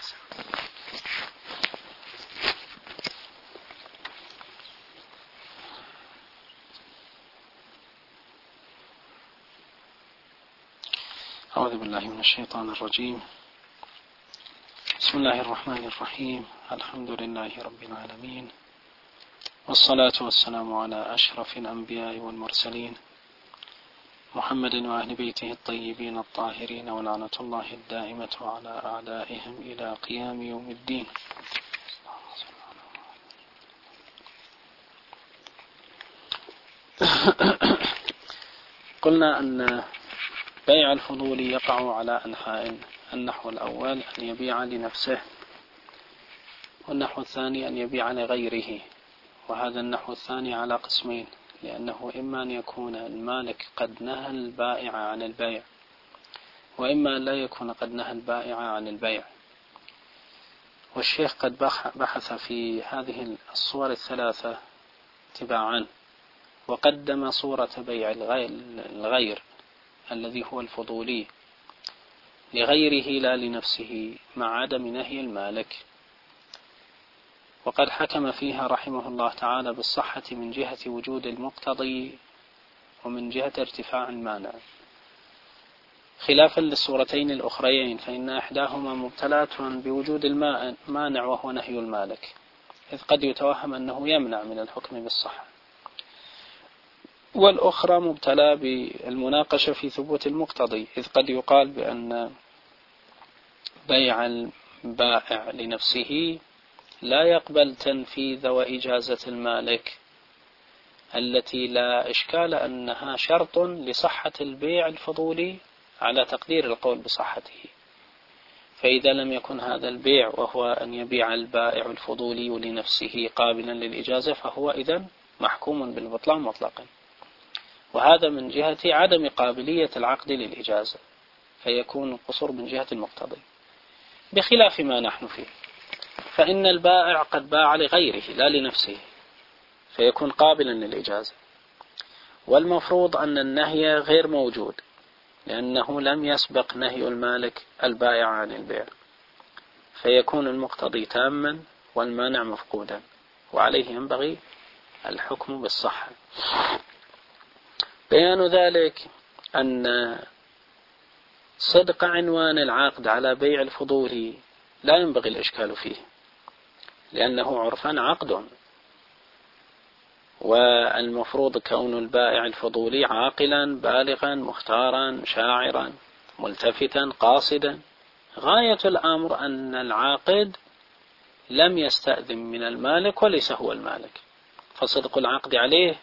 أعوذ بالله من الشيطان الرجيم. بسم الله الرحمن الرحيم. الحمد لله رب العالمين، والصلاة والسلام على أشرف الأنبياء والمرسلين محمد وأهل بيته الطيبين الطاهرين، ولعنة الله الدائمة على أعدائهم إلى قيام يوم الدين. قلنا أن بيع الفضول يقع على أنحاء. النحو الأول أن يبيع لنفسه، والنحو الثاني أن يبيع لغيره. وهذا النحو الثاني على قسمين، لأنه إما أن يكون المالك قد نهى البائع عن البيع، وإما أن لا يكون قد نهى البائع عن البيع. والشيخ قد بحث في هذه الصور الثلاثة تباعا، وقدم صورة بيع الغير الذي هو الفضولي لغيره لا لنفسه مع عدم نهي المالك، وقد حكم فيها رحمه الله تعالى بالصحة من جهة وجود المقتضي ومن جهة ارتفاع المانع، خلافا للصورتين الأخريين، فإن إحداهما مبتلات بوجود المانع وهو نهي المالك، إذ قد يتوهم أنه يمنع من الحكم بالصحة، والأخرى مبتلى بالمناقشة في ثبوت المقتضي، إذ قد يقال بأن بيع البائع لنفسه لا يقبل تنفيذ وإجازة المالك التي لا إشكال أنها شرط لصحة البيع الفضولي على تقدير القول بصحته. فإذا لم يكن هذا البيع وهو أن يبيع البائع الفضولي لنفسه قابلا للإجازة، فهو إذن محكوم بالبطلان مطلقا، وهذا من جهة عدم قابلية العقد للإجازة، فيكون القصور من جهة المقتضي، بخلاف ما نحن فيه، فإن البائع قد باع لغيره لا لنفسه، فيكون قابلا للإجازة، والمفروض أن النهي غير موجود، لأنه لم يسبق نهي المالك البائع عن البيع، فيكون المقتضي تاما والمانع مفقودا، وعليه ينبغي الحكم بالصحة. بيان ذلك أن صدق عنوان العقد على بيع الفضول لا ينبغي الإشكال فيه، لأنه عرفا عقد، والمفروض كون البائع الفضولي عاقلا بالغا مختارا شاعرا ملتفتا قاصدا. غاية الأمر أن العاقد لم يستأذن من المالك وليس هو المالك، فصدق العقد عليه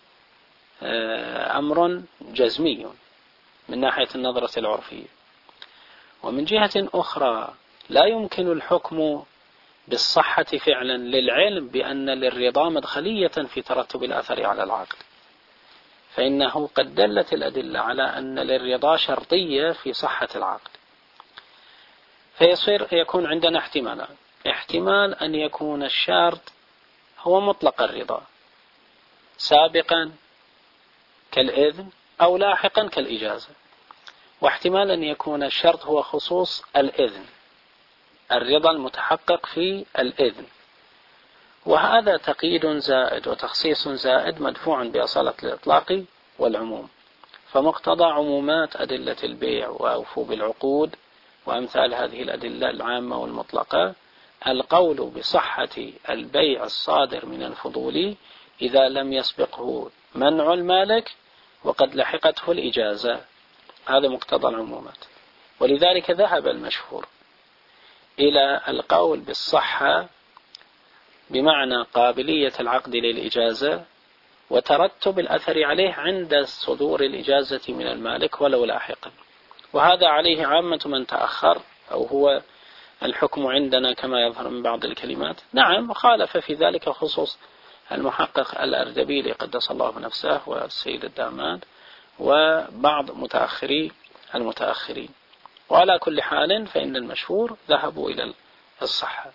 أمر جزمي من ناحية النظرة العرفية. ومن جهة أخرى لا يمكن الحكم بالصحة فعلا للعلم بأن للرضا مدخلية في ترتب الأثر على العقد، فإنه قد دلت الأدلة على أن للرضا شرطية في صحة العقد، فيصير يكون عندنا احتمالان: احتمال أن يكون الشرط هو مطلق الرضا سابقا كالإذن أو لاحقا كالإجازة، واحتمال أن يكون الشرط هو خصوص الإذن، الرضا المتحقق في الإذن، وهذا تقييد زائد وتخصيص زائد مدفوع بأصالة الإطلاق والعموم، فمقتضى عمومات أدلة البيع وأوفوا بالعقود وأمثال هذه الأدلة العامة والمطلقة القول بصحة البيع الصادر من الفضول إذا لم يسبقه منع المالك وقد لحقته الإجازة، هذا مقتضى العمومات. ولذلك ذهب المشهور إلى القول بالصحة بمعنى قابلية العقد للإجازة وترتب الأثر عليه عند صدور الإجازة من المالك ولو لاحقا، وهذا عليه عامة من تأخر، أو هو الحكم عندنا كما يظهر من بعض الكلمات. نعم، خالف في ذلك خصوص المحقق الأردبيلي قدس الله نفسه والسيد الداماد وبعض المتأخرين، وعلى كل حال فإن المشهور ذهبوا إلى الصحة.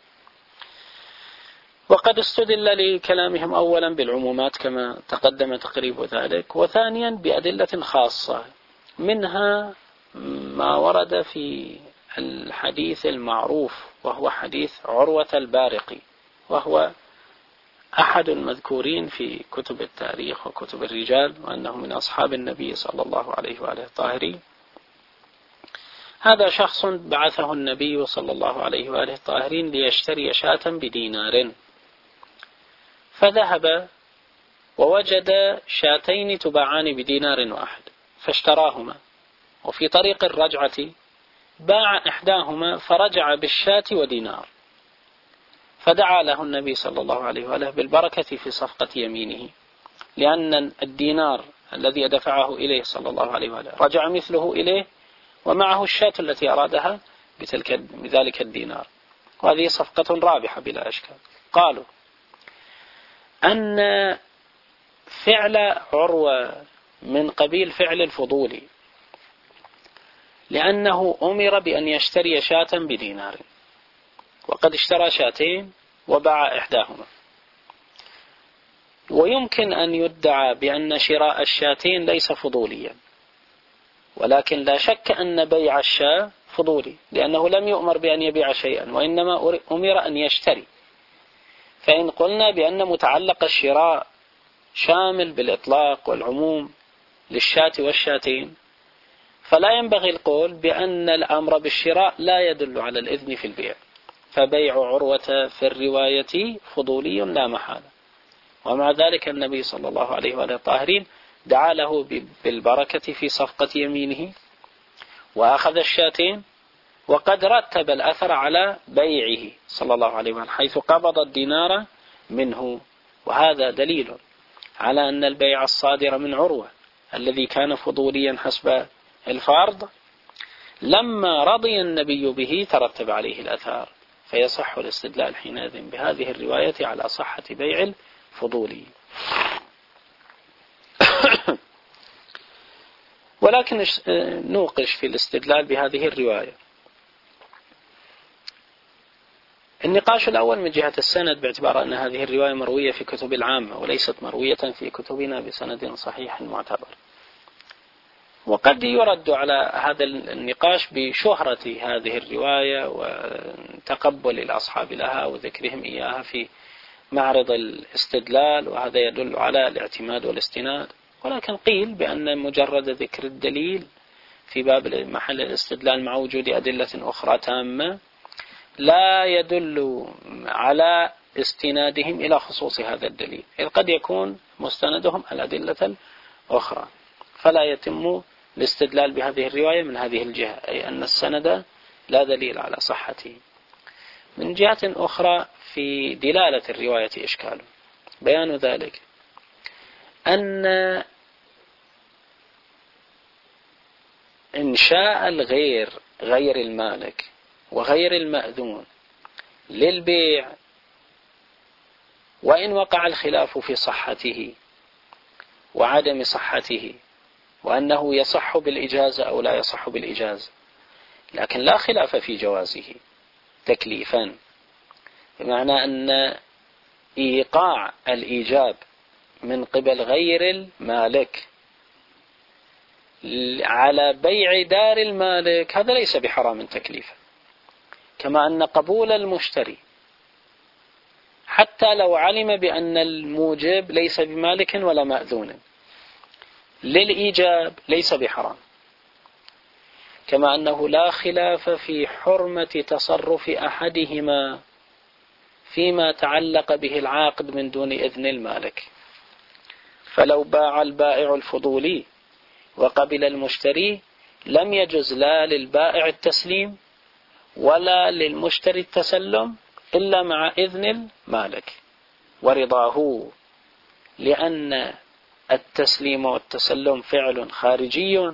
وقد استدل لكلامهم أولا بالعمومات كما تقدم تقريب ذلك، وثانيا بأدلة خاصة، منها ما ورد في الحديث المعروف وهو حديث عروة البارقي، وهو أحد المذكورين في كتب التاريخ وكتب الرجال، وأنه من أصحاب النبي صلى الله عليه وآله الطاهرين. هذا شخص بعثه النبي صلى الله عليه وآله الطاهرين ليشتري شاة بدينار، فذهب ووجد شاتين تباعان بدينار واحد فاشتراهما، وفي طريق الرجعة باع إحداهما فرجع بالشاة ودينار، فدعا له النبي صلى الله عليه وآله بالبركة في صفقة يمينه، لأن الدينار الذي دفعه إليه صلى الله عليه وآله رجع مثله إليه ومعه الشاة التي أرادها بذلك الدينار، وهذه صفقة رابحة بلا أشكال. قالوا أن فعل عروة من قبيل فعل الفضولي، لأنه أمر بأن يشتري شاة بدينار، وقد اشترى شاتين وباع إحداهما، ويمكن أن يدعى بأن شراء الشاتين ليس فضوليا، ولكن لا شك أن بيع الشاة فضولي، لأنه لم يؤمر بأن يبيع شيئا، وإنما أمر أن يشتري. فإن قلنا بأن متعلق الشراء شامل بالإطلاق والعموم للشاة والشاتين، فلا ينبغي القول بأن الأمر بالشراء لا يدل على الإذن في البيع، فبيع عروة في الرواية فضولي لا محالة. ومع ذلك النبي صلى الله عليه وآله الطاهرين دعا له بالبركة في صفقة يمينه، وأخذ الشاتين، وقد رتب الأثر على بيعه صلى الله عليه وسلم حيث قبض الدينار منه. وهذا دليل على أن البيع الصادر من عروة الذي كان فضوليا حسب الفرض، لما رضي النبي به ترتب عليه الأثار، فيصح الاستدلال حينئذ بهذه الرواية على صحة بيع الفضولي. ولكن نوقش في الاستدلال بهذه الرواية. النقاش الأول من جهة السند، باعتبار أن هذه الرواية مروية في كتب العامة وليست مروية في كتبنا بسند صحيح معتبر، وقد يرد على هذا النقاش بشهرة هذه الرواية وتقبل الأصحاب لها وذكرهم إياها في معرض الاستدلال، وهذا يدل على الاعتماد والاستناد. ولكن قيل بأن مجرد ذكر الدليل في باب محل الاستدلال مع وجود أدلة أخرى تامة لا يدل على استنادهم إلى خصوص هذا الدليل، إذ قد يكون مستندهم الأدلة الأخرى، فلا يتم الاستدلال بهذه الرواية من هذه الجهة، أي أن السند لا دليل على صحته. من جهة أخرى في دلالة الرواية إشكال، بيان ذلك أن إنشاء غير المالك وغير المأذون للبيع، وإن وقع الخلاف في صحته وعدم صحته، وأنه يصح بالإجازة أو لا يصح بالإجازة، لكن لا خلاف في جوازه تكليفا، بمعنى أن إيقاع الإيجاب من قبل غير المالك على بيع دار المالك هذا ليس بحرام تكليفا، كما أن قبول المشتري حتى لو علم بأن الموجب ليس بمالك ولا مأذون للإيجاب ليس بحرام، كما أنه لا خلاف في حرمة تصرف أحدهما فيما تعلق به العاقد من دون إذن المالك. فلو باع البائع الفضولي وقبل المشتري لم يجز لا للبائع التسليم ولا للمشتري التسلم إلا مع إذن المالك ورضاه، لأن التسليم والتسلم فعل خارجي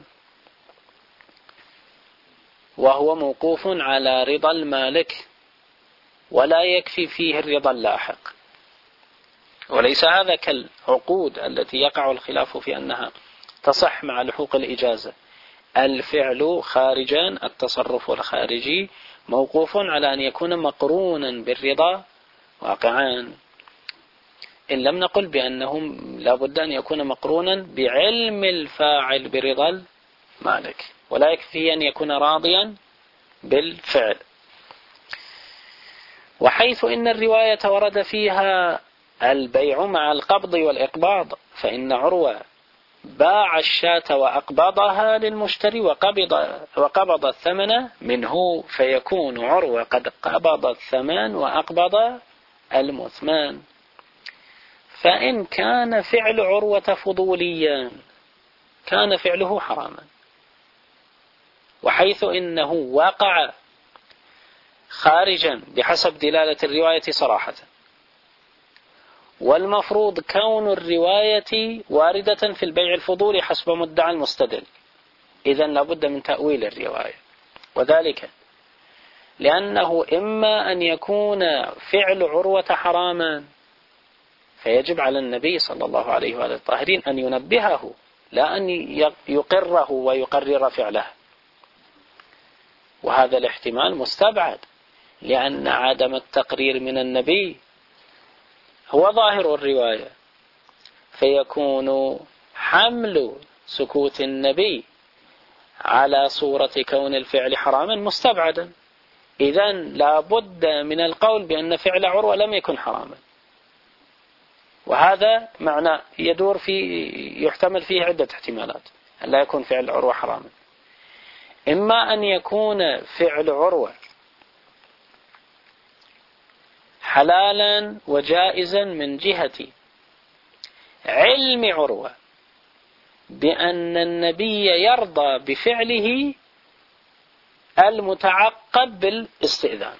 وهو موقوف على رضا المالك، ولا يكفي فيه الرضا اللاحق. وليس هذا كالعقود التي يقع الخلاف في أنها تصح مع لحوق الإجازة، الفعل خارجا، التصرف الخارجي موقوف على أن يكون مقرونا بالرضا واقعان، إن لم نقل بأنهم لابد أن يكون مقرونا بعلم الفاعل برضا المالك، ولا يكفي أن يكون راضيا بالفعل. وحيث إن الرواية ورد فيها البيع مع القبض والإقباض، فإن عروة باع الشاة وأقبضها للمشتري وقبض الثمن منه، فيكون عروة قد قبض الثمن وأقبض المثمان. فإن كان فعل عروة فضوليا كان فعله حراما، وحيث إنه وقع خارجا بحسب دلالة الرواية صراحة، والمفروض كون الرواية واردة في البيع الفضولي حسب مدعى المستدل، إذن لابد من تأويل الرواية، وذلك لأنه إما أن يكون فعل عروة حراما فيجب على النبي صلى الله عليه وآله الطاهرين أن ينبهه، لا أن يقره ويقرر فعله، وهذا الاحتمال مستبعد، لأن عدم التقرير من النبي هو ظاهر الرواية، فيكون حمل سكوت النبي على صورة كون الفعل حراما مستبعدا. إذن لا بد من القول بأن فعل عروة لم يكن حراما، وهذا معنى يدور يحتمل فيه عدة احتمالات أن لا يكون فعل عروة حراما. إما أن يكون فعل عروة حلالا وجائزا من جهة علم عروة بأن النبي يرضى بفعله المتعقب بالاستئذان،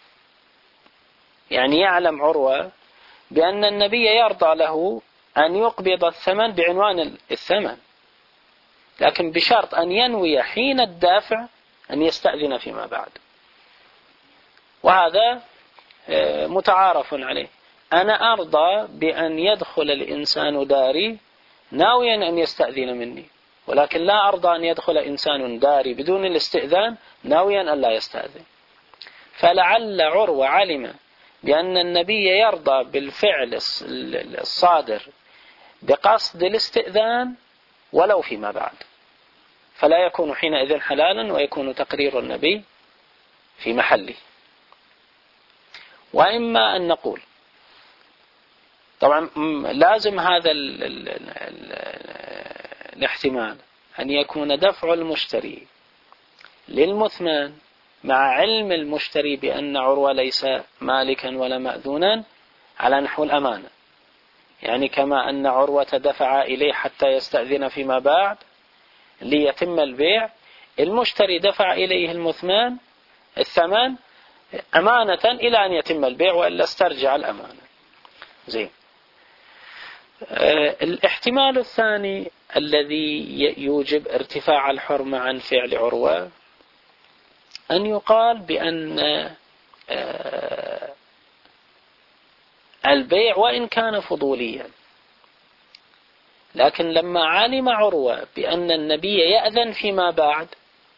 يعني يعلم عروة بأن النبي يرضى له أن يقبض الثمن بعنوان الثمن، لكن بشرط أن ينوي حين الدافع أن يستأذن فيما بعد، وهذا متعارف عليه. أنا أرضى بأن يدخل الإنسان داري ناويا أن يستأذن مني، ولكن لا أرضى أن يدخل إنسان داري بدون الاستئذان ناويا أن لا يستأذن. فلعل عروة علم بأن النبي يرضى بالفعل الصادر بقصد الاستئذان ولو فيما بعد، فلا يكون حينئذ حلالا، ويكون تقرير النبي في محله. وإما أن نقول طبعا لازم هذا الاحتمال أن يكون دفع المشتري للمثمن مع علم المشتري بأن عروة ليس مالكا ولا مأذونا على نحو الأمانة، يعني كما أن عروة دفع إليه حتى يستأذن فيما بعد ليتم البيع، المشتري دفع إليه المثمن الثمن أمانة إلى أن يتم البيع وإلا استرجع الأمانة. زين. الاحتمال الثاني الذي يوجب ارتفاع الحرمة عن فعل عروة أن يقال بأن البيع وإن كان فضوليا، لكن لما علم عروة بأن النبي يأذن فيما بعد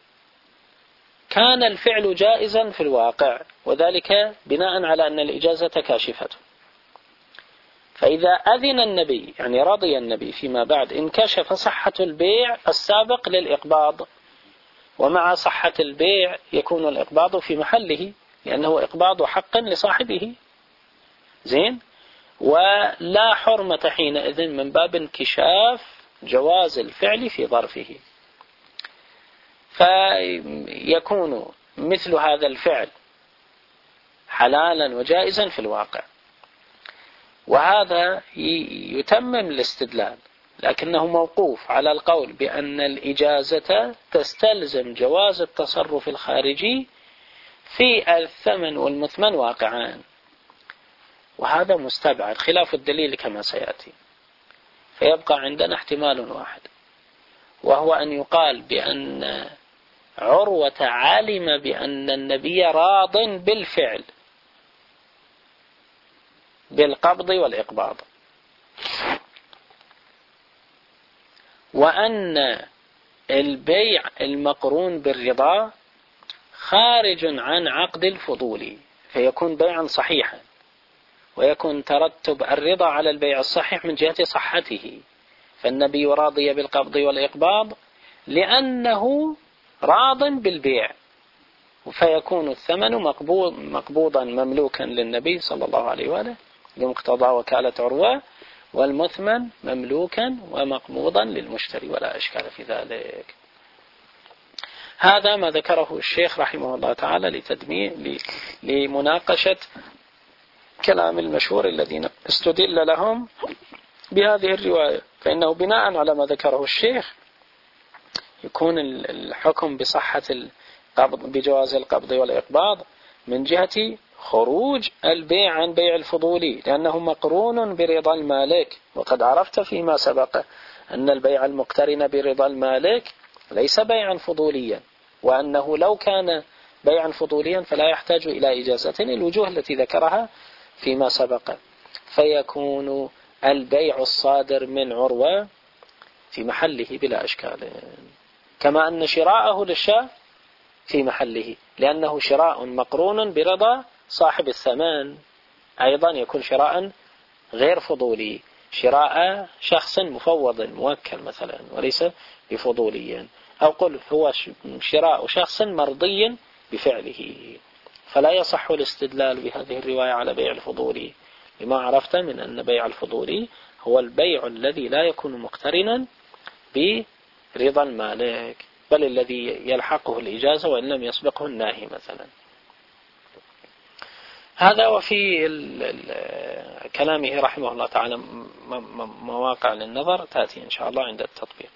كان الفعل جائزا في الواقع، وذلك بناء على أن الإجازة كاشفة. فإذا أذن النبي يعني رضي النبي فيما بعد انكشف صحة البيع السابق للإقباض، ومع صحة البيع يكون الإقباض في محله لأنه إقباض حق لصاحبه. زين. ولا حرمة حينئذ من باب انكشاف جواز الفعل في ظرفه، فيكون مثل هذا الفعل حلالا وجائزا في الواقع. وهذا يتمم الاستدلال، لكنه موقوف على القول بأن الإجازة تستلزم جواز التصرف الخارجي في الثمن والمثمن واقعان، وهذا مستبعد خلاف الدليل كما سيأتي. فيبقى عندنا احتمال واحد، وهو أن يقال بأن عروة علم بأن النبي راض بالفعل بالقبض والإقباض، وأن البيع المقرون بالرضا خارج عن عقد الفضول، فيكون بيعا صحيحا، ويكون ترتب الرضا على البيع الصحيح من جهة صحته، فالنبي راضي بالقبض والإقباض لأنه راض بالبيع، فيكون الثمن مقبوضا مملوكا للنبي صلى الله عليه وآله بمقتضى وكالة عروة، والمثمن مملوكا ومقبوضا للمشتري، ولا إشكال في ذلك. هذا ما ذكره الشيخ رحمه الله تعالى لمناقشة كلام المشهور الذين استدل لهم بهذه الرواية. فإنه بناء على ما ذكره الشيخ يكون الحكم بصحة القبض بجواز القبض والإقباض من جهة خروج البيع عن بيع الفضولي، لأنه مقرون برضا المالك. وقد عرفت فيما سبق أن البيع المقترن برضا المالك ليس بيعا فضوليا، وأنه لو كان بيعا فضوليا فلا يحتاج إلى إجازة الوجوه التي ذكرها فيما سبق. فيكون البيع الصادر من عروة في محله بلا إشكال، كما أن شراءه للشاة في محله، لأنه شراء مقرون برضا صاحب الثمن. أيضا يكون شراء غير فضولي، شراء شخص مفوض موكل مثلا وليس بفضولي، أو قل هو شراء شخص مرضي بفعله. فلا يصح الاستدلال بهذه الرواية على بيع الفضولي، لما عرفت من أن بيع الفضولي هو البيع الذي لا يكون مقترنا برضا المالك، بل الذي يلحقه الإجازة وإن لم يسبقه الناهي مثلا. هذا. وفي كلامه رحمه الله تعالى مواقع للنظر تأتي إن شاء الله عند التطبيق.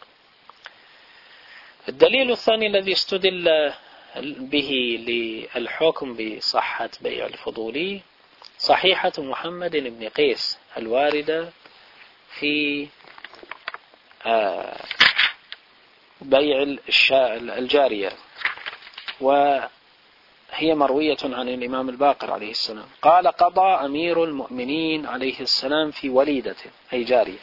الدليل الثاني الذي استدل به للحكم بصحة بيع الفضولي صحيحة محمد بن قيس الواردة في بيع الجارية، وهي مروية عن الإمام الباقر عليه السلام قال: قضى أمير المؤمنين عليه السلام في وليدة أي جارية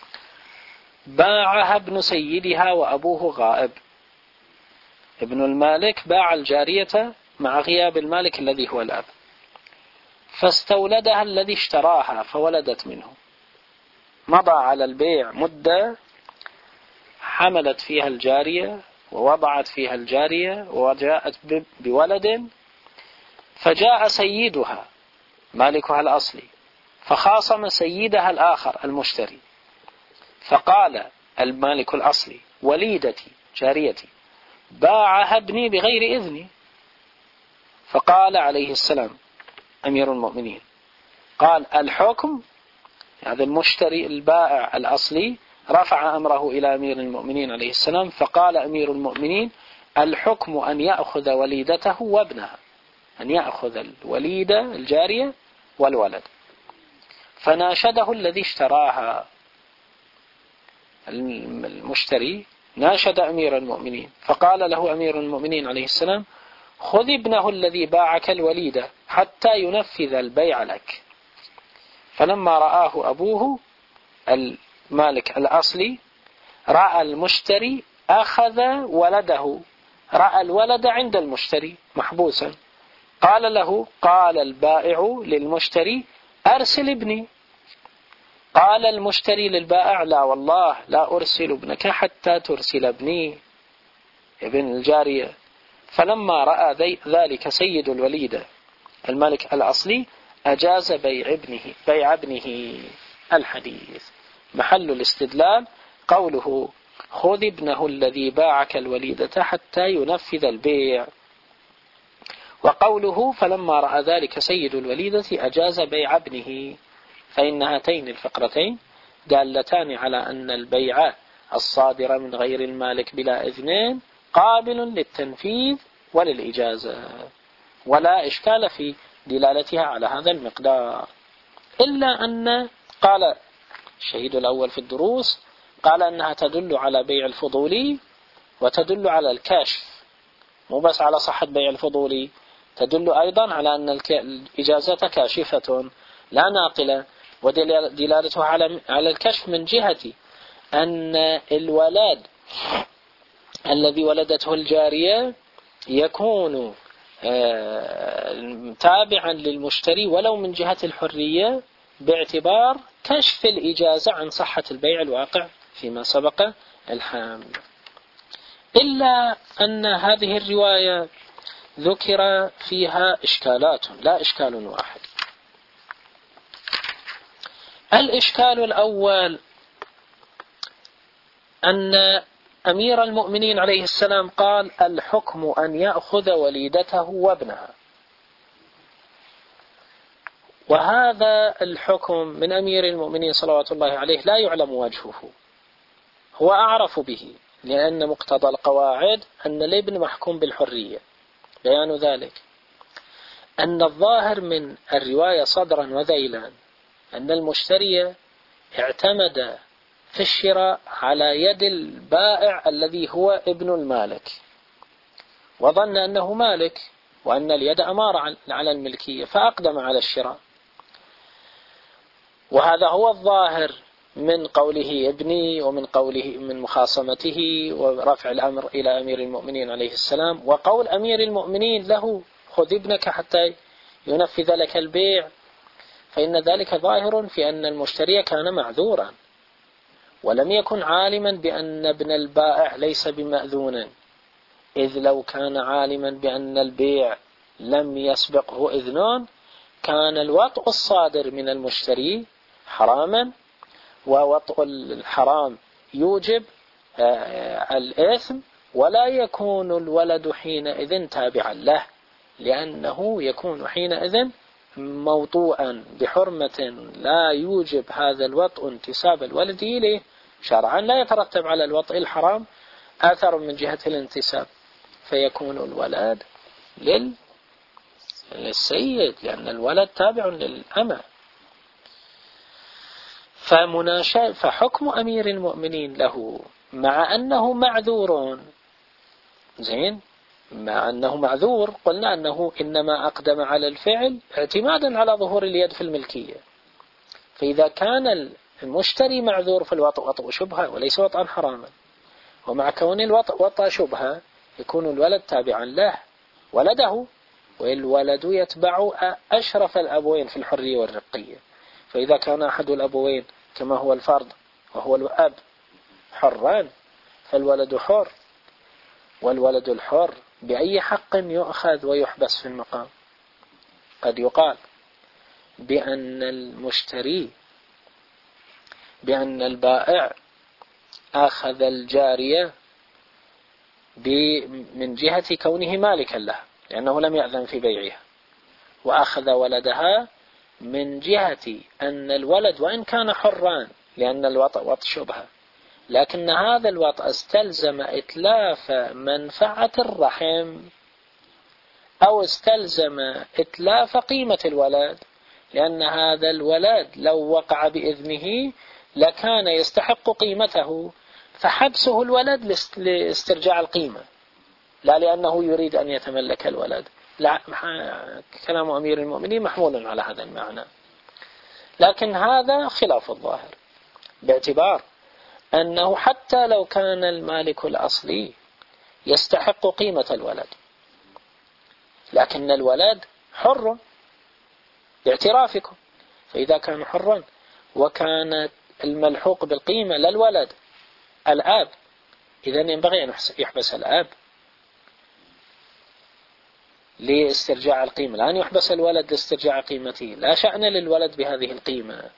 باعها ابن سيدها وأبوه غائب. ابن المالك باع الجارية مع غياب المالك الذي هو الأب، فاستولدها الذي اشتراها فولدت منه. مضى على البيع مدة حملت فيها الجارية ووضعت فيها الجارية وجاءت بولد، فجاء سيدها مالكها الأصلي فخاصم سيدها الآخر المشتري، فقال المالك الأصلي: وليدتي جاريتي باعها ابني بغير إذني. فقال عليه السلام أمير المؤمنين قال: الحكم، هذا المشتري البائع الأصلي رفع أمره إلى أمير المؤمنين عليه السلام، فقال أمير المؤمنين: الحكم أن يأخذ وليدته وابنها، أن يأخذ الوليدة الجارية والولد. فناشده الذي اشتراها المشتري، ناشد أمير المؤمنين، فقال له أمير المؤمنين عليه السلام: خذ ابنه الذي باعك الوليدة حتى ينفذ البيع لك. فلما رآه أبوه المالك الأصلي رأى المشتري أخذ ولده، رأى الولد عند المشتري محبوسا، قال البائع للمشتري: أرسل ابني. قال المشتري للبائع: لا والله لا أرسل ابنك حتى ترسل ابني ابن الجارية. فلما رأى ذلك سيد الوليدة الملك الأصلي أجاز بيع ابنه. الحديث محل الاستدلال قوله: خذ ابنه الذي باعك الوليدة حتى ينفذ البيع، وقوله: فلما رأى ذلك سيد الوليدة أجاز بيع ابنه. فإن هاتين الفقرتين دالتان على أن البيع الصادر من غير المالك بلا إذن قابل للتنفيذ وللإجازة، ولا إشكال في دلالتها على هذا المقدار، إلا أن قال الشهيد الأول في الدروس قال أنها تدل على بيع الفضولي وتدل على الكشف، مو بس على صحة بيع الفضولي، تدل أيضا على أن الإجازة كاشفة لا ناقلة، ودلالتها على الكشف من جهة أن الولد الذي ولدته الجارية يكون تابعا للمشتري ولو من جهة الحرية، باعتبار كشف الإجازة عن صحة البيع الواقع فيما سبق الحامل. إلا أن هذه الرواية ذكر فيها إشكالات، لا إشكال واحد. الإشكال الأول أن أمير المؤمنين عليه السلام قال: الحكم أن يأخذ وليدته وابنها. وهذا الحكم من أمير المؤمنين صلوات الله عليه لا يعلم وجهه، هو أعرف به، لأن مقتضى القواعد أن الابن محكوم بالحرية. بيان ذلك أن الظاهر من الرواية صدرا وذيلا أن المشتري اعتمد في الشراء على يد البائع الذي هو ابن المالك، وظن أنه مالك وأن اليد أمارة على الملكية، فأقدم على الشراء. وهذا هو الظاهر من قوله ابني، ومن قوله من مخاصمته ورفع الأمر إلى أمير المؤمنين عليه السلام، وقول أمير المؤمنين له: خذ ابنك حتى ينفذ لك البيع. فإن ذلك ظاهر في أن المشتري كان معذورا، ولم يكن عالما بأن ابن البائع ليس بمأذون، إذ لو كان عالما بأن البيع لم يسبقه إذن كان الوطء الصادر من المشتري حراما، ووطء الحرام يوجب الإثم، ولا يكون الولد حينئذ تابعا له، لأنه يكون حينئذ موطوءا بحرمة لا يوجب هذا الوطء انتساب الولد إليه شرعا، لا يترتب على الوطء الحرام أثر من جهة الانتساب، فيكون الولد للسيد، لأن الولد تابع للأمة. فحكم أمير المؤمنين له مع أنه معذور، زين، مع أنه معذور قلنا أنه إنما أقدم على الفعل اعتمادا على ظهور اليد في الملكية. فإذا كان المشتري معذور فالوطء وطء شبهة وليس وطئا حراما، ومع كون الوطء وطأ شبهة يكون الولد تابعا له ولده، والولد يتبع أشرف الأبوين في الحرية والرقية. فإذا كان أحد الأبوين كما هو الفرض وهو الأب حران فالولد حر، والولد الحر بأي حق يؤخذ ويحبس في المقام؟ قد يقال بأن البائع أخذ الجارية من جهة كونه مالكا لها لأنه لم يأذن في بيعها، وأخذ ولدها من جهة أن الولد وإن كان حران لأن الوطء وطء شبهة، لكن هذا الوطء استلزم إتلاف منفعة الرحم أو استلزم إتلاف قيمة الولد، لأن هذا الولد لو وقع بإذنه لكان يستحق قيمته، فحبسه الولد لاسترجاع القيمة لا لأنه يريد أن يتملك الولد. لا، كلام أمير المؤمنين محمول على هذا المعنى، لكن هذا خلاف الظاهر، باعتبار أنه حتى لو كان المالك الأصلي يستحق قيمة الولد، لكن الولد حر باعترافكم، فإذا كان حرا وكان الملحوق بالقيمة للولد الأب، إذن ينبغي أن يحبس الأب لاسترجاع القيمة، الآن يحبس الولد لاسترجاع قيمته، لا شأن للولد بهذه القيمة،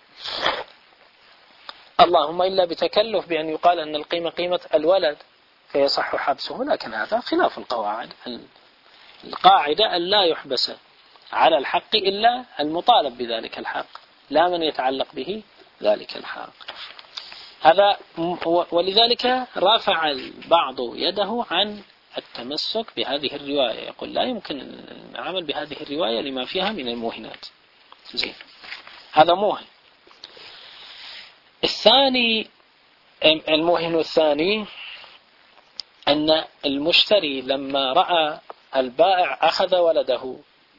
اللهم إلا بتكلف بأن يقال أن القيمة قيمة الولد فيصح حبسه، لكن هذا خلاف القواعد. القاعدة أن لا يحبس على الحق إلا المطالب بذلك الحق، لا من يتعلق به ذلك الحق. هذا ولذلك رفع البعض يده عن التمسك بهذه الرواية، يقول لا يمكن العمل بهذه الرواية لما فيها من الموهنات. زين، هذا موهن. الثاني، الموهن الثاني أن المشتري لما رأى البائع أخذ ولده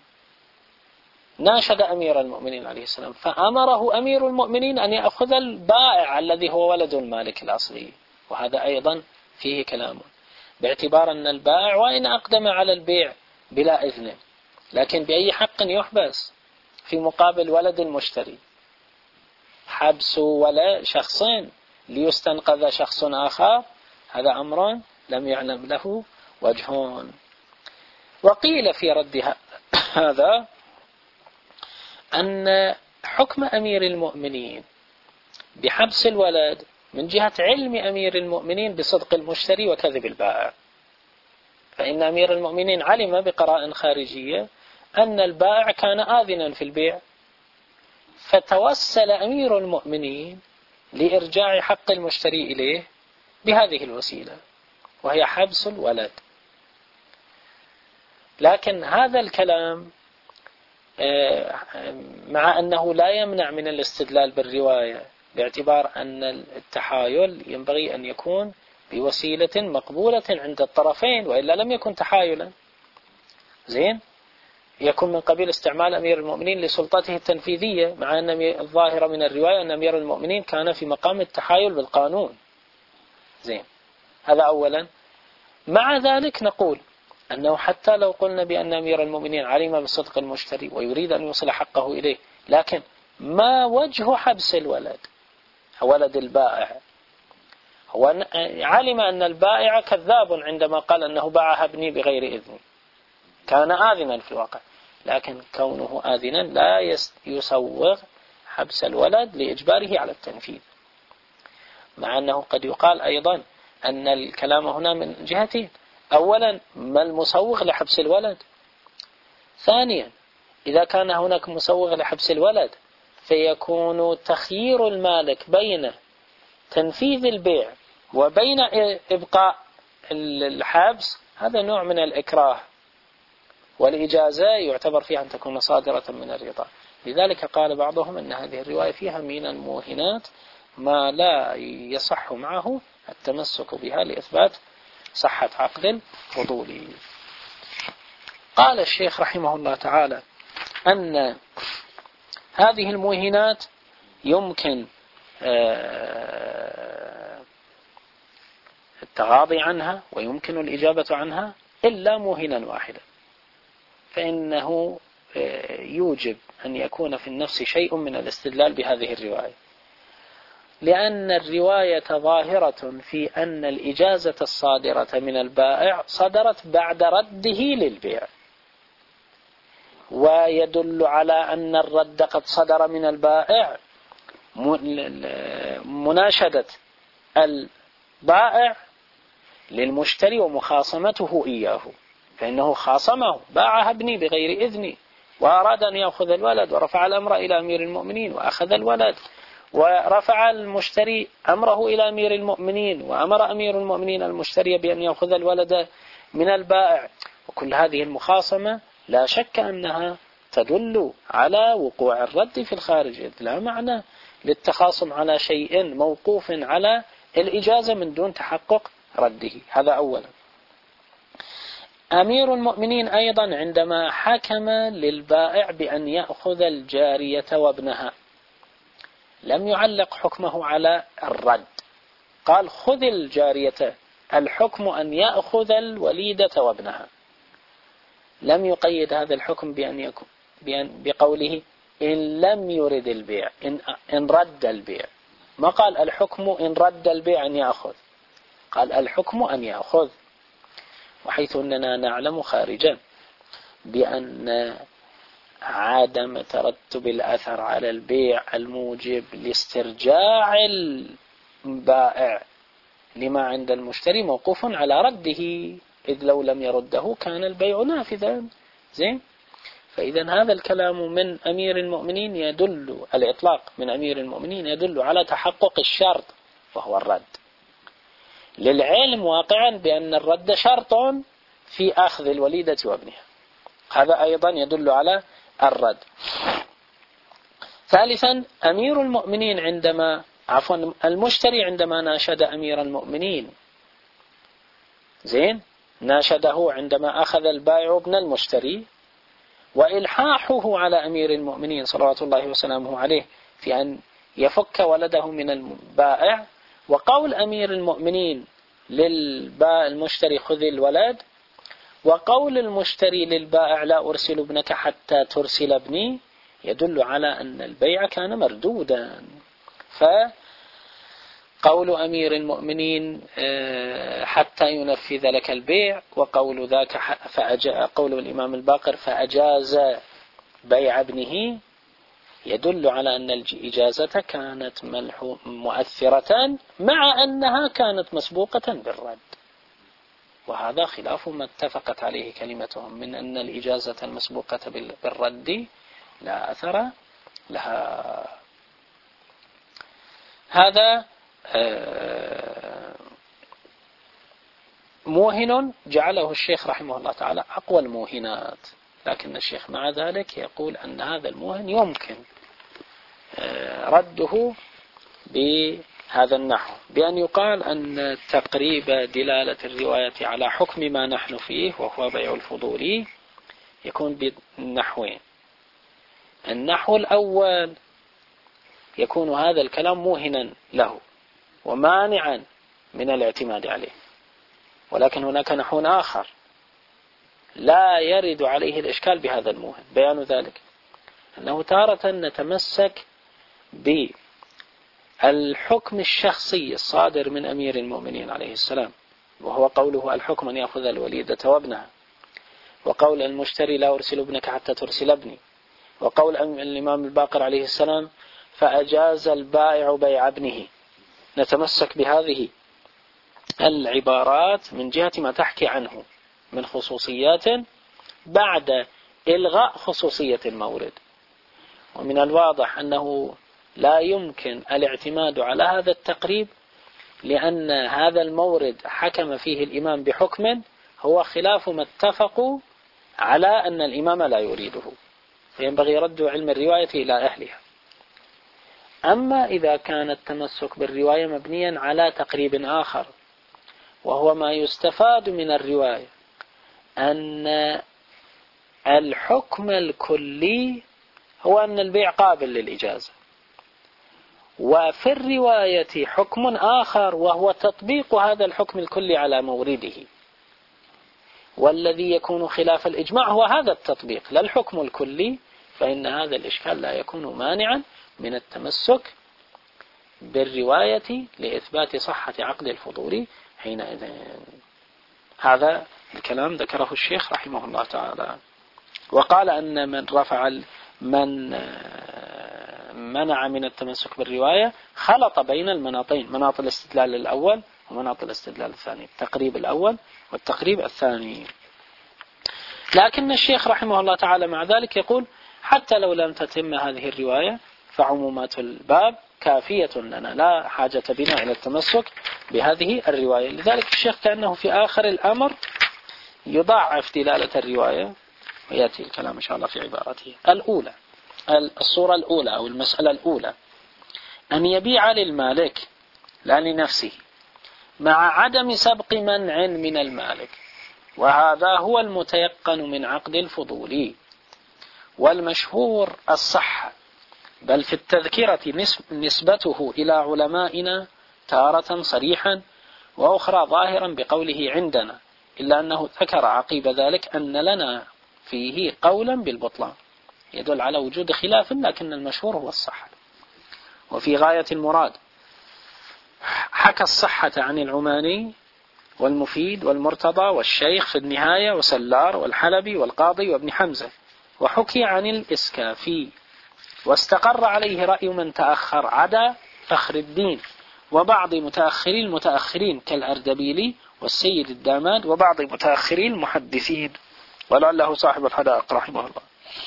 ناشد أمير المؤمنين عليه السلام، فأمره أمير المؤمنين أن يأخذ البائع الذي هو ولد المالك الأصلي، وهذا أيضا فيه كلام، باعتبار أن البائع وإن أقدم على البيع بلا إذن لكن بأي حق يحبس في مقابل ولد المشتري، حبس ولا شخصين ليستنقذ شخص آخر، هذا أمر لم يعلم له وجهون. وقيل في رد هذا أن حكم أمير المؤمنين بحبس الولد من جهة علم أمير المؤمنين بصدق المشتري وكذب البائع، فإن أمير المؤمنين علم بقرائن خارجية أن البائع كان آذنا في البيع، فتوسل أمير المؤمنين لإرجاع حق المشتري إليه بهذه الوسيلة وهي حبس الولد. لكن هذا الكلام مع أنه لا يمنع من الاستدلال بالرواية، باعتبار أن التحايل ينبغي أن يكون بوسيلة مقبولة عند الطرفين، وإلا لم يكن تحايلا. زين، يكون من قبيل استعمال أمير المؤمنين لسلطته التنفيذية، مع أن الظاهرة من الرواية أن أمير المؤمنين كان في مقام التحايل بالقانون. زين، هذا أولا. مع ذلك نقول أنه حتى لو قلنا بأن أمير المؤمنين علم بصدق المشتري ويريد أن يوصل حقه إليه، لكن ما وجه حبس الولد، ولد البائع؟ هو علم أن البائع كذاب عندما قال أنه باعها ابني بغير إذن، كان آذنا في الواقع، لكن كونه آذنا لا يسوغ حبس الولد لإجباره على التنفيذ. مع أنه قد يقال أيضا أن الكلام هنا من جهتين: أولا، ما المسوغ لحبس الولد؟ ثانيا، إذا كان هناك مسوغ لحبس الولد فيكون تخيير المالك بين تنفيذ البيع وبين إبقاء الحبس هذا نوع من الإكراه، والإجازة يعتبر فيها أن تكون صادرة من الرضا. لذلك قال بعضهم أن هذه الرواية فيها من الموهنات ما لا يصح معه التمسك بها لإثبات صحة عقد الفضولي. قال الشيخ رحمه الله تعالى أن هذه الموهنات يمكن التغاضي عنها ويمكن الإجابة عنها إلا موهنا واحدا، فإنه يوجب أن يكون في النفس شيء من الاستدلال بهذه الرواية، لأن الرواية ظاهرة في أن الإجازة الصادرة من البائع صدرت بعد رده للبيع، ويدل على أن الرد قد صدر من البائع مناشدة البائع للمشتري ومخاصمته إياه، فإنه خاصمه، باعها ابني بغير إذني، وأراد أن يأخذ الولد، ورفع الأمر إلى أمير المؤمنين وأخذ الولد، ورفع المشتري أمره إلى أمير المؤمنين، وأمر أمير المؤمنين المشتري بأن يأخذ الولد من البائع. وكل هذه المخاصمة لا شك أنها تدل على وقوع الرد في الخارج، إذ لا معنى للتخاصم على شيء موقوف على الإجازة من دون تحقق رده. هذا أولا. أمير المؤمنين أيضا عندما حكم للبائع بأن يأخذ الجارية وابنها لم يعلق حكمه على الرد، قال خذ الجارية، الحكم أن يأخذ الوليدة وابنها، لم يقيد هذا الحكم بقوله إن لم يرد البيع، إن رد البيع، ما قال الحكم إن رد البيع أن يأخذ، قال الحكم أن يأخذ. وحيث أننا نعلم خارجا بأن عدم ترتب الأثر على البيع الموجب لاسترجاع البائع لما عند المشتري موقوف على رده، إذ لو لم يرده كان البيع نافذا. زين، فإذا هذا الكلام من أمير المؤمنين يدل، الإطلاق من أمير المؤمنين يدل على تحقق الشرط وهو الرد، للعلم واقعا بأن الرد شرط في أخذ الوليدة وابنها، هذا أيضا يدل على الرد. ثالثا، أمير المؤمنين المشتري عندما ناشد أمير المؤمنين، زين، ناشده عندما أخذ البائع ابن المشتري، وإلحاحه على أمير المؤمنين صلوات الله وسلامه عليه في أن يفك ولده من البائع، وقول أمير المؤمنين للمشتري خذ الولد، وقول المشتري للبائع لا أرسل ابنك حتى ترسل ابني، يدل على أن البيع كان مردودا. قول أمير المؤمنين حتى ينفذ لك البيع، وقول ذاك قول الإمام الباقر فأجاز بيع ابنه، يدل على أن الإجازة كانت مؤثرة مع أنها كانت مسبوقة بالرد، وهذا خلاف ما اتفقت عليه كلمتهم من أن الإجازة المسبوقة بالرد لا أثر لها. هذا موهن جعله الشيخ رحمه الله تعالى أقوى الموهنات، لكن الشيخ مع ذلك يقول أن هذا الموهن يمكن رده بهذا النحو، بأن يقال أن تقريب دلالة الرواية على حكم ما نحن فيه وهو بيع الفضولي يكون بالنحوين. النحو الأول يكون هذا الكلام موهنا له ومانعا من الاعتماد عليه، ولكن هناك نحو آخر لا يرد عليه الإشكال بهذا الموهن. بيان ذلك أنه تارة نتمسك بالحكم الشخصي الصادر من أمير المؤمنين عليه السلام، وهو قوله الحكم أن يأخذ الوليدة وابنها، وقول المشتري لا أرسل ابنك حتى ترسل ابني، وقول الإمام الباقر عليه السلام فأجاز البائع بيع ابنه. نتمسك بهذه العبارات من جهة ما تحكي عنه من خصوصيات بعد إلغاء خصوصية المورد. ومن الواضح أنه لا يمكن الاعتماد على هذا التقريب، لأن هذا المورد حكم فيه الإمام بحكم هو خلاف ما اتفقوا على أن الإمام لا يريده، فينبغي رد علم الرواية إلى أهلها. أما إذا كان التمسك بالرواية مبنيا على تقريب آخر، وهو ما يستفاد من الرواية أن الحكم الكلي هو أن البيع قابل للإجازة، وفي الرواية حكم آخر وهو تطبيق هذا الحكم الكلي على مورده، والذي يكون خلاف الإجماع هو هذا التطبيق لا الحكم الكلي، فإن هذا الإشكال لا يكون مانعا من التمسك بالرواية لإثبات صحة عقد الفضول حينئذ. هذا الكلام ذكره الشيخ رحمه الله تعالى. وقال أن من منع من التمسك بالرواية خلط بين المناطين، مناط الاستدلال الأول ومناط الاستدلال الثاني، التقريب الأول والتقريب الثاني. لكن الشيخ رحمه الله تعالى مع ذلك يقول حتى لو لم تتم هذه الرواية فعمومات الباب كافية لنا، لا حاجة بنا إلى التمسك بهذه الرواية. لذلك الشيخ كأنه في آخر الأمر يضاعف دلالة الرواية، ويأتي الكلام إن شاء الله في عبارته الأولى. الصورة الأولى أو المسألة الأولى أن يبيع للمالك لا لنفسه مع عدم سبق منع من المالك، وهذا هو المتيقن من عقد الفضول، والمشهور الصحة، بل في التذكرة نسبته إلى علمائنا تارة صريحا وأخرى ظاهرا بقوله عندنا، إلا أنه ذكر عقيب ذلك أن لنا فيه قولا بالبطلان، يدل على وجود خلاف، لكن المشهور هو الصحة. وفي غاية المراد حكى الصحة عن العماني والمفيد والمرتضى والشيخ في النهاية وسلار والحلبي والقاضي وابن حمزة، وحكي عن الإسكافي، واستقر عليه رأي من تأخر عدا فخر الدين وبعض متأخري المتأخرين كالأردبيلي والسيد الداماد وبعض متأخري المحدثين، ولعله صاحب الحدائق رحمه الله،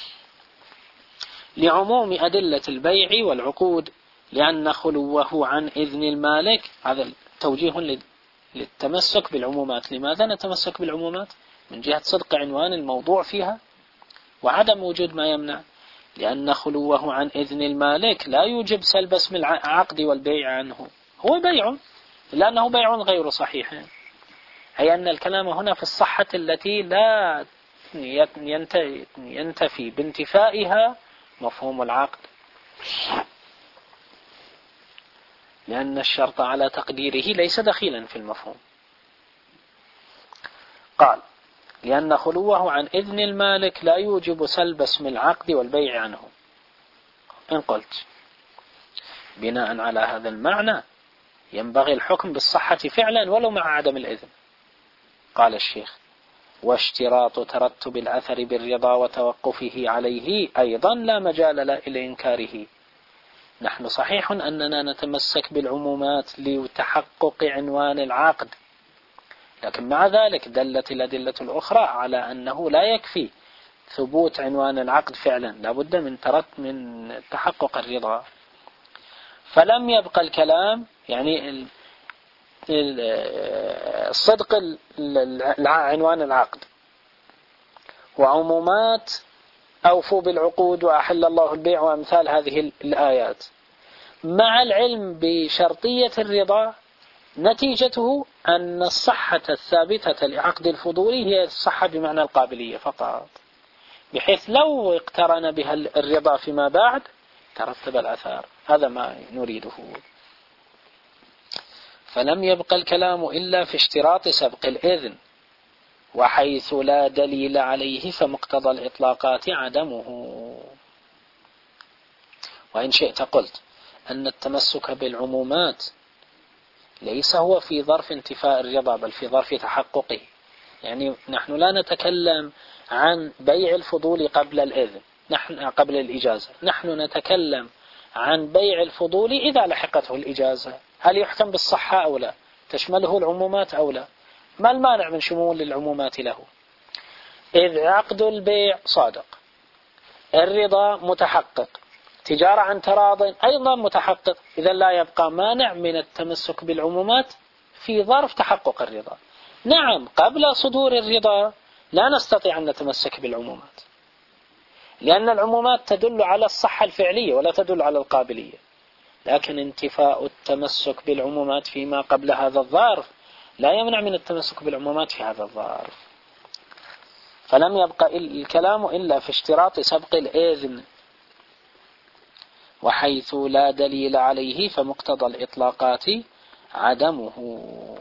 لعموم أدلة البيع والعقود، لأن خلوه عن إذن المالك. هذا توجيه للتمسك بالعمومات. لماذا نتمسك بالعمومات؟ من جهة صدق عنوان الموضوع فيها وعدم وجود ما يمنع، لأن خلوه عن إذن المالك لا يوجب سلب اسم العقد والبيع عنه، هو بيع لأنه بيع غير صحيح، أي أن الكلام هنا في الصحة التي لا ينتفي بانتفائها مفهوم العقد، لأن الشرط على تقديره ليس دخيلا في المفهوم. قال لأن خلوه عن إذن المالك لا يوجب سلب اسم العقد والبيع عنه. إن قلت بناء على هذا المعنى ينبغي الحكم بالصحة فعلا ولو مع عدم الإذن. قال الشيخ: واشتراط ترتب الأثر بالرضا وتوقفه عليه أيضا لا مجال لإنكاره. نحن صحيح أننا نتمسك بالعمومات لتحقق عنوان العقد، لكن مع ذلك دلت الأدلة الأخرى على أنه لا يكفي ثبوت عنوان العقد فعلا، لا بد من تحقق الرضا. فلم يبقى الكلام يعني صدق عنوان العقد وعمومات أوفوا بالعقود وأحل الله البيع وأمثال هذه الآيات، مع العلم بشرطية الرضا، نتيجته أن الصحة الثابتة لعقد الفضولي هي الصحة بمعنى القابلية فقط، بحيث لو اقترن بها الرضا فيما بعد ترتب الأثار. هذا ما نريده. فلم يبقى الكلام إلا في اشتراط سبق الإذن، وحيث لا دليل عليه فمقتضى الإطلاقات عدمه. وإن شئت قلت أن التمسك بالعمومات ليس هو في ظرف انتفاء الرضا بل في ظرف تحققه. يعني نحن لا نتكلم عن بيع الفضول قبل الإذن، قبل الإجازة، نحن نتكلم عن بيع الفضول إذا لحقته الإجازة، هل يحكم بالصحة أو لا؟ تشمله العمومات أو لا؟ ما المانع من شمول العمومات له؟ إذ عقد البيع صادق، الرضا متحقق، تجارة عن تراض أيضا متحقق، إذا لا يبقى مانع من التمسك بالعمومات في ظرف تحقق الرضا. نعم، قبل صدور الرضا لا نستطيع أن نتمسك بالعمومات، لأن العمومات تدل على الصحة الفعلية ولا تدل على القابلية، لكن انتفاء التمسك بالعمومات فيما قبل هذا الظرف لا يمنع من التمسك بالعمومات في هذا الظرف. فلم يبقى الكلام إلا في اشتراط سبق الإذن، وحيث لا دليل عليه فمقتضى الإطلاقات عدمه.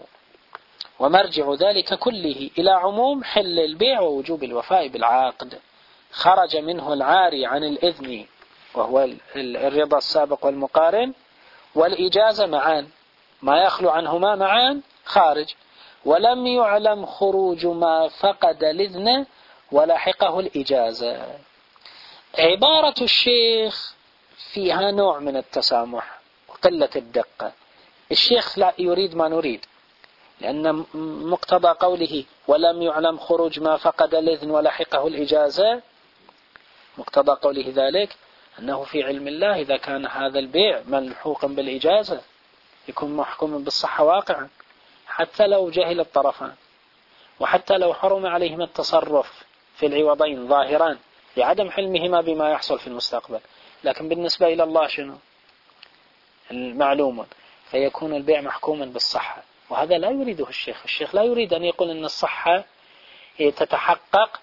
ومرجع ذلك كله إلى عموم حل البيع ووجوب الوفاء بالعقد، خرج منه العاري عن الإذن وهو الرضا السابق والمقارن والإجازة معان، ما يخلو عنهما معان خارج. ولم يعلم خروج ما فقد الإذن ولحقه الإجازة. عبارة الشيخ فيها نوع من التسامح وقلة الدقة. الشيخ لا يريد ما نريد، لأن مقتضى قوله ولم يعلم خروج ما فقد الإذن ولحقه الإجازة، مقتضى قوله ذلك أنه في علم الله إذا كان هذا البيع ملحوقا بالإجازة يكون محكوما بالصحة واقعا، حتى لو جهل الطرفان، وحتى لو حرم عليهما التصرف في العوضين ظاهران لعدم حلمهما بما يحصل في المستقبل، لكن بالنسبة إلى الله شنو؟ المعلوم، فيكون البيع محكوما بالصحة. وهذا لا يريده الشيخ. الشيخ لا يريد أن يقول أن الصحة تتحقق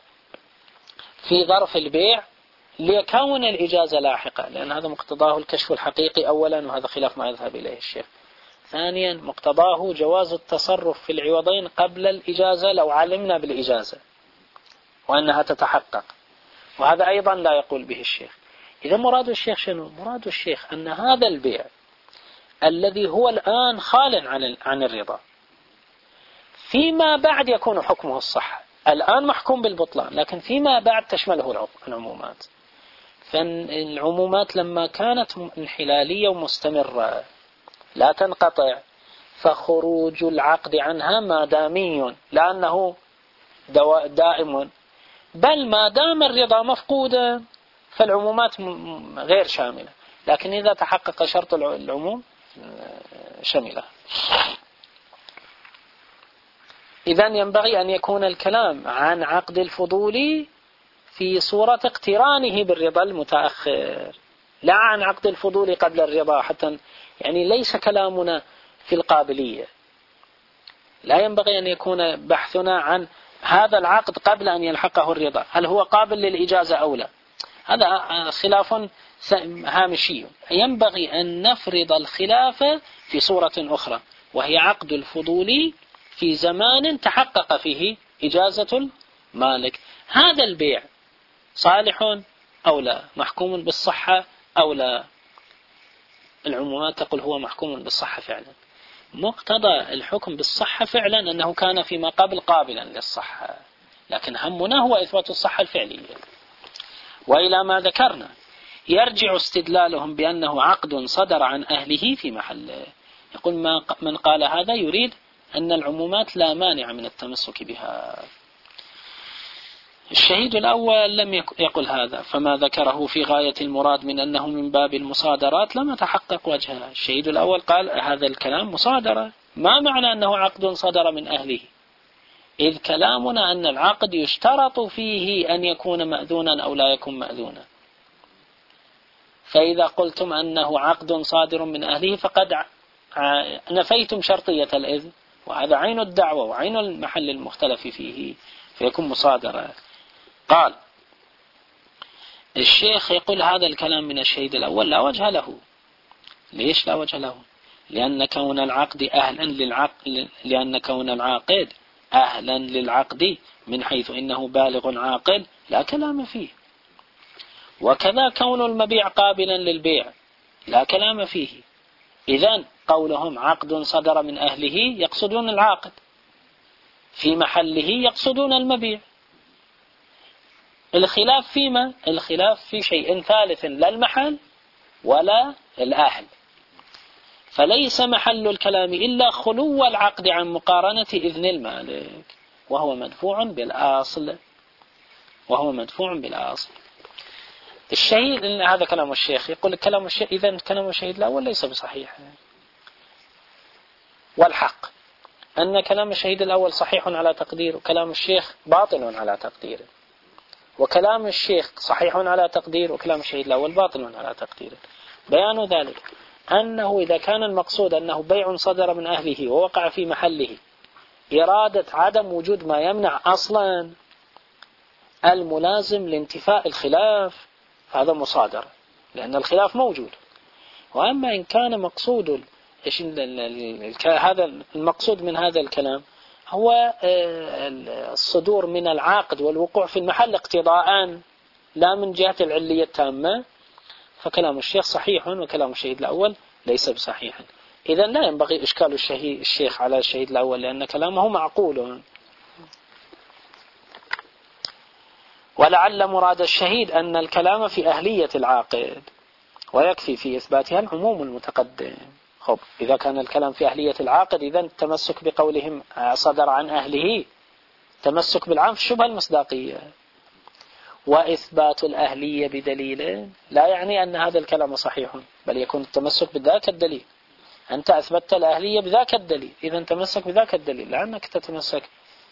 في ظرف البيع ليكون الإجازة لاحقة، لأن هذا مقتضاه الكشف الحقيقي أولا، وهذا خلاف ما يذهب إليه الشيخ. ثانيا مقتضاه جواز التصرف في العوضين قبل الإجازة لو علمنا بالإجازة وأنها تتحقق، وهذا أيضا لا يقول به الشيخ. إذا مراد الشيخ شنو؟ مراد الشيخ أن هذا البيع الذي هو الآن خال عن الرضا فيما بعد يكون حكمه الصحة. الآن محكوم بالبطلان، لكن فيما بعد تشمله العمومات. فالعمومات لما كانت انحلالية ومستمرة لا تنقطع، فخروج العقد عنها ما دامي، لأنه دائم، بل ما دام الرضا مفقودا فالعمومات غير شاملة، لكن إذا تحقق شرط العموم شملة. إذن ينبغي أن يكون الكلام عن عقد الفضول في صورة اقترانه بالرضا المتأخر، لا عن عقد الفضول قبل الرضا، حتى يعني ليس كلامنا في القابلية. لا ينبغي أن يكون بحثنا عن هذا العقد قبل أن يلحقه الرضا هل هو قابل للإجازة أو لا، هذا خلاف هامشي. ينبغي أن نفرض الخلاف في صورة أخرى، وهي عقد الفضول في زمان تحقق فيه إجازة المالك. هذا البيع صالح أو لا، محكوم بالصحة أو لا؟ العمومات تقول هو محكوم بالصحة فعلا. مقتضى الحكم بالصحة فعلا أنه كان فيما قبل قابلا للصحة، لكن همنا هو إثبات الصحة الفعلية. وإلى ما ذكرنا يرجع استدلالهم بأنه عقد صدر عن أهله في محله. يقول من قال هذا يريد أن العمومات لا مانع من التمسك بها. الشهيد الأول لم يقل هذا، فما ذكره في غاية المراد من أنه من باب المصادرات لم يتحقق وجهها. الشهيد الأول قال هذا الكلام مصادرة، ما معنى أنه عقد صدر من أهله، إذ كلامنا أن العقد يشترط فيه أن يكون مأذونا أو لا يكون مأذونا. فإذا قلتم أنه عقد صادر من أهله فقد نفيتم شرطية الإذن، وهذا عين الدعوة وعين المحل المختلف فيه، فيكون مصادرة. قال الشيخ يقول هذا الكلام من الشهيد الأول لا وجه له. ليش لا وجه له؟ لأن كون العقد أهلا للعقد، لأن كون العاقد أهلا للعقد من حيث إنه بالغ عاقل لا كلام فيه، وكذا كون المبيع قابلا للبيع لا كلام فيه. إذن قولهم عقد صدر من أهله يقصدون العاقد، في محله يقصدون المبيع. الخلاف فيما؟ الخلاف في شيء ثالث لا المحل ولا الأهل، فليس محل الكلام إلا خلو العقد عن مقارنة إذن المالك، وهو مدفوع بالأصل، وهو مدفوع بالأصل. الشهيد إن هذا كلام الشيخ، يقول كلام الشيخ إذن كلام الشهيد الأول ليس بصحيح، والحق أن كلام الشهيد الأول صحيح على تقدير، وكلام الشيخ باطل على تقديره، وكلام الشيخ صحيح على تقدير، وكلام الشهيد الأول باطل على تقديره. بيان ذلك أنه إذا كان المقصود أنه بيع صدر من أهله ووقع في محله إرادة عدم وجود ما يمنع أصلا الملازم لانتفاء الخلاف، هذا مصادر لأن الخلاف موجود. وأما إن كان مقصود هذا المقصود من هذا الكلام هو الصدور من العقد والوقوع في المحل اقتضاء لا من جهة العلية التامة، فكلام الشيخ صحيح وكلام الشهيد الأول ليس بصحيح. إذن لا ينبغي إشكال الشيخ على الشهيد الأول لأن كلامه معقول. ولعل مراد الشهيد أن الكلام في أهلية العاقد، ويكفي في إثباتها العموم المتقدم. خب إذا كان الكلام في أهلية العاقد إذن التمسك بقولهم صدر عن أهله تمسك بالعام في الشبهة المصداقية. وإثبات الأهلية بدليل لا يعني أن هذا الكلام صحيح، بل يكون التمسك بذاك الدليل. أنت أثبتت الأهلية بذاك الدليل، إذن تمسك بذاك الدليل لأنك تتمسك.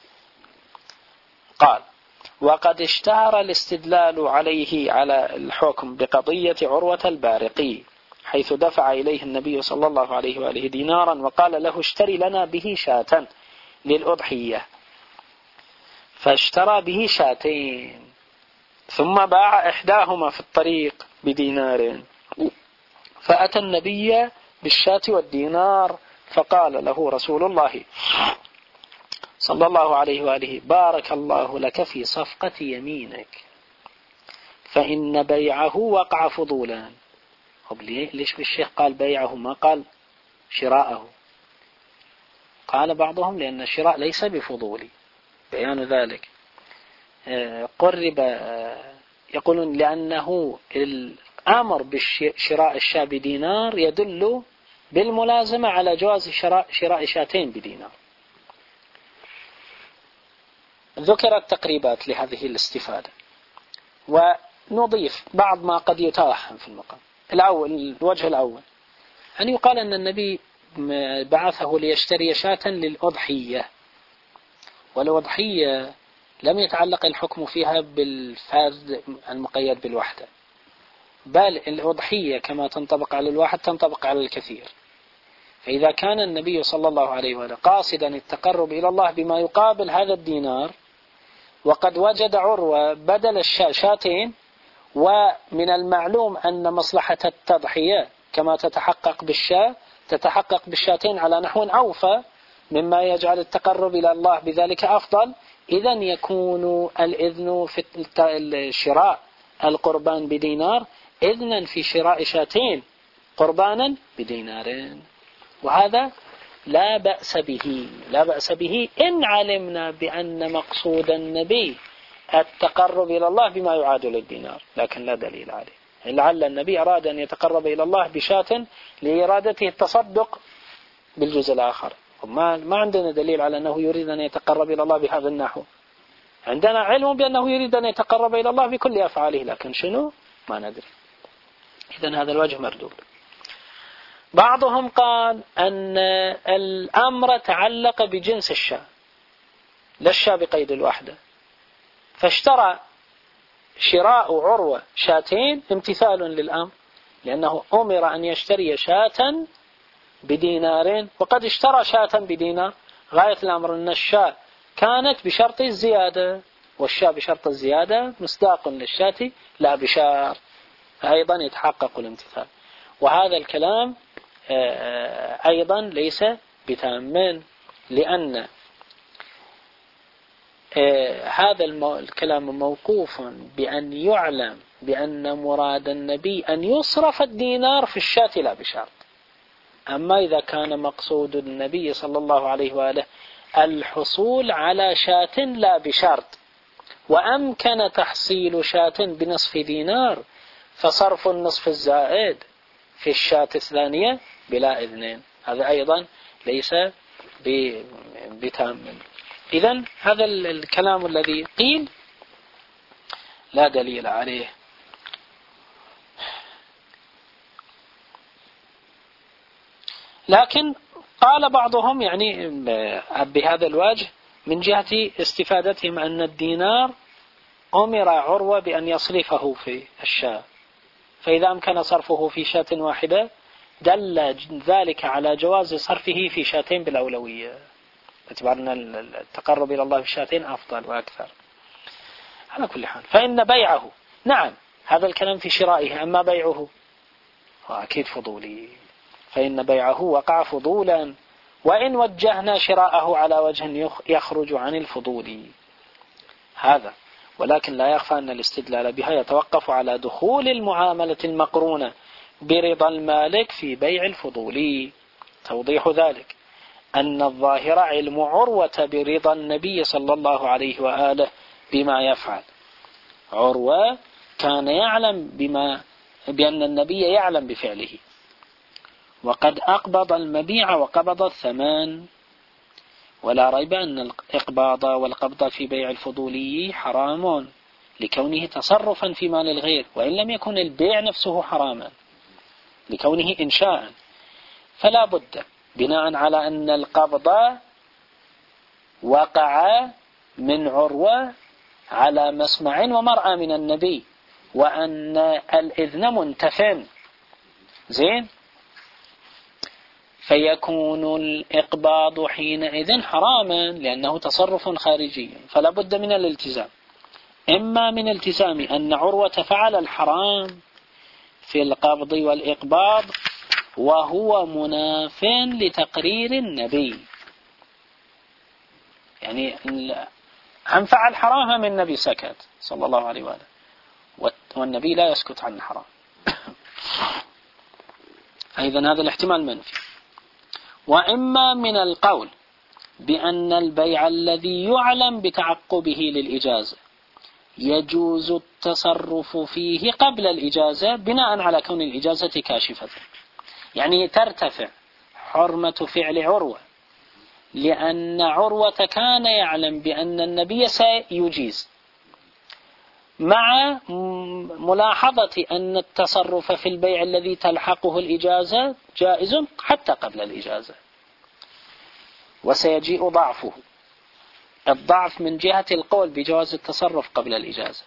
قال وقد اشتهر الاستدلال عليه على الحكم بقضية عروة البارقي، حيث دفع إليه النبي صلى الله عليه وآله دينارا وقال له اشتري لنا به شاة للأضحية، فاشترى به شاتين ثم باع إحداهما في الطريق بدينار، فأتى النبي بالشاة والدينار فقال له رسول الله صلى الله عليه وآله بارك الله لك في صفقة يمينك، فإن بيعه وقع فضولا. ليش بالشيخ قال بيعه ما قال شراءه؟ قال بعضهم لأن الشراء ليس بفضولي، بيان ذلك قرب، يقولون لأنه الأمر بشراء الشاة بدينار يدل بالملازمة على جواز شراء شاتين بدينار. ذكرت تقريبات لهذه الاستفادة، ونضيف بعض ما قد يتوهم في المقام. الوجه الأول أن يقال أن النبي بعثه ليشتري شاة للأضحية، والأضحية لم يتعلق الحكم فيها بالفرد المقيد بالوحدة، بل الأضحية كما تنطبق على الواحد تنطبق على الكثير. فإذا كان النبي صلى الله عليه وسلم قاصدا التقرب إلى الله بما يقابل هذا الدينار، وقد وجد عروة بدل الشاتين، ومن المعلوم أن مصلحة التضحية كما تتحقق بالشاة تتحقق بالشاتين على نحو أوفى مما يجعل التقرب إلى الله بذلك أفضل، إذن يكون الإذن في شراء القربان بدينار إذنا في شراء شاتين قربانا بدينارين. وهذا لا بأس به، لا بأس به إن علمنا بأن مقصود النبي التقرب إلى الله بما يعادل الدينار، لكن لا دليل عليه. لعل النبي أراد أن يتقرب إلى الله بشاة لإرادته التصدق بالجزء الآخر، ما عندنا دليل على أنه يريد أن يتقرب إلى الله بهذا النحو. عندنا علم بأنه يريد أن يتقرب إلى الله بكل أفعاله، لكن شنو ما ندري. إذن هذا الوجه مردود. بعضهم قال أن الأمر تعلق بجنس الشاة، لا الشاة بقيد الوحدة، فاشترى شراء عروة شاتين امتثال للأمر، لأنه أمر أن يشتري شاة بدينار وقد اشترى شاة بدينار. غاية الأمر أن الشاة كانت بشرط الزيادة، والشاة بشرط الزيادة مصداق للشاة لا بشار، أيضا يتحقق الامتثال. وهذا الكلام أيضا ليس بتام، لأن هذا الكلام موقوف بأن يعلم بأن مراد النبي أن يصرف الدينار في الشاة لا بشرط. أما إذا كان مقصود النبي صلى الله عليه وآله الحصول على شاة لا بشرط، وأمكن تحصيل شاة بنصف دينار، فصرف النصف الزائد في الشاة الثانية بلا إذن، هذا أيضا ليس بتام. إذن هذا الكلام الذي قيل لا دليل عليه. لكن قال بعضهم يعني بهذا الوجه من جهة استفادتهم أن الدينار أمر عروة بأن يصرفه في الشاة، فإذا أمكن صرفه في شاة واحدة دل ذلك على جواز صرفه في شاتين بالأولوية، باعتبار أن التقرب إلى الله في شاتين أفضل وأكثر. على كل حال فإن بيعه، نعم هذا الكلام في شرائه، أما بيعه أكيد فضولي، فإن بيعه وقع فضولا، وإن وجهنا شراءه على وجه يخرج عن الفضول هذا. ولكن لا يخفى أن الاستدلال بها يتوقف على دخول المعاملة المقرونة برضا المالك في بيع الفضول. توضيح ذلك أن الظاهر علم عروة برضا النبي صلى الله عليه وآله بما يفعل. عروة كان يعلم بأن النبي يعلم بفعله، وقد أقبض المبيع وقبض الثمن، ولا ريب أن الإقباض والقبض في بيع الفضولي حرام لكونه تصرفا في مال الغير، وإن لم يكن البيع نفسه حراما لكونه إنشاء. فلا بد بناء على أن القبض وقع من عروة على مسمع ومرأى من النبي، وأن الإذن منتفن زين، فيكون الإقباض حينئذ حراما لأنه تصرف خارجي. فلا بد من الالتزام، إما من التزام أن عروة فعل الحرام في القبض والإقباض وهو مناف لتقرير النبي، يعني هم فعل حرام من النبي سكت صلى الله عليه وآله، والنبي لا يسكت عن الحرام. أيضا هذا الاحتمال منفي. وإما من القول بأن البيع الذي يعلم بتعقبه للإجازة يجوز التصرف فيه قبل الإجازة بناء على كون الإجازة كاشفة، يعني ترتفع حرمة فعل عروة لأن عروة كان يعلم بأن النبي سيجيز، مع ملاحظة أن التصرف في البيع الذي تلحقه الإجازة جائز حتى قبل الإجازة، وسيجيء ضعفه، الضعف من جهة القول بجواز التصرف قبل الإجازة.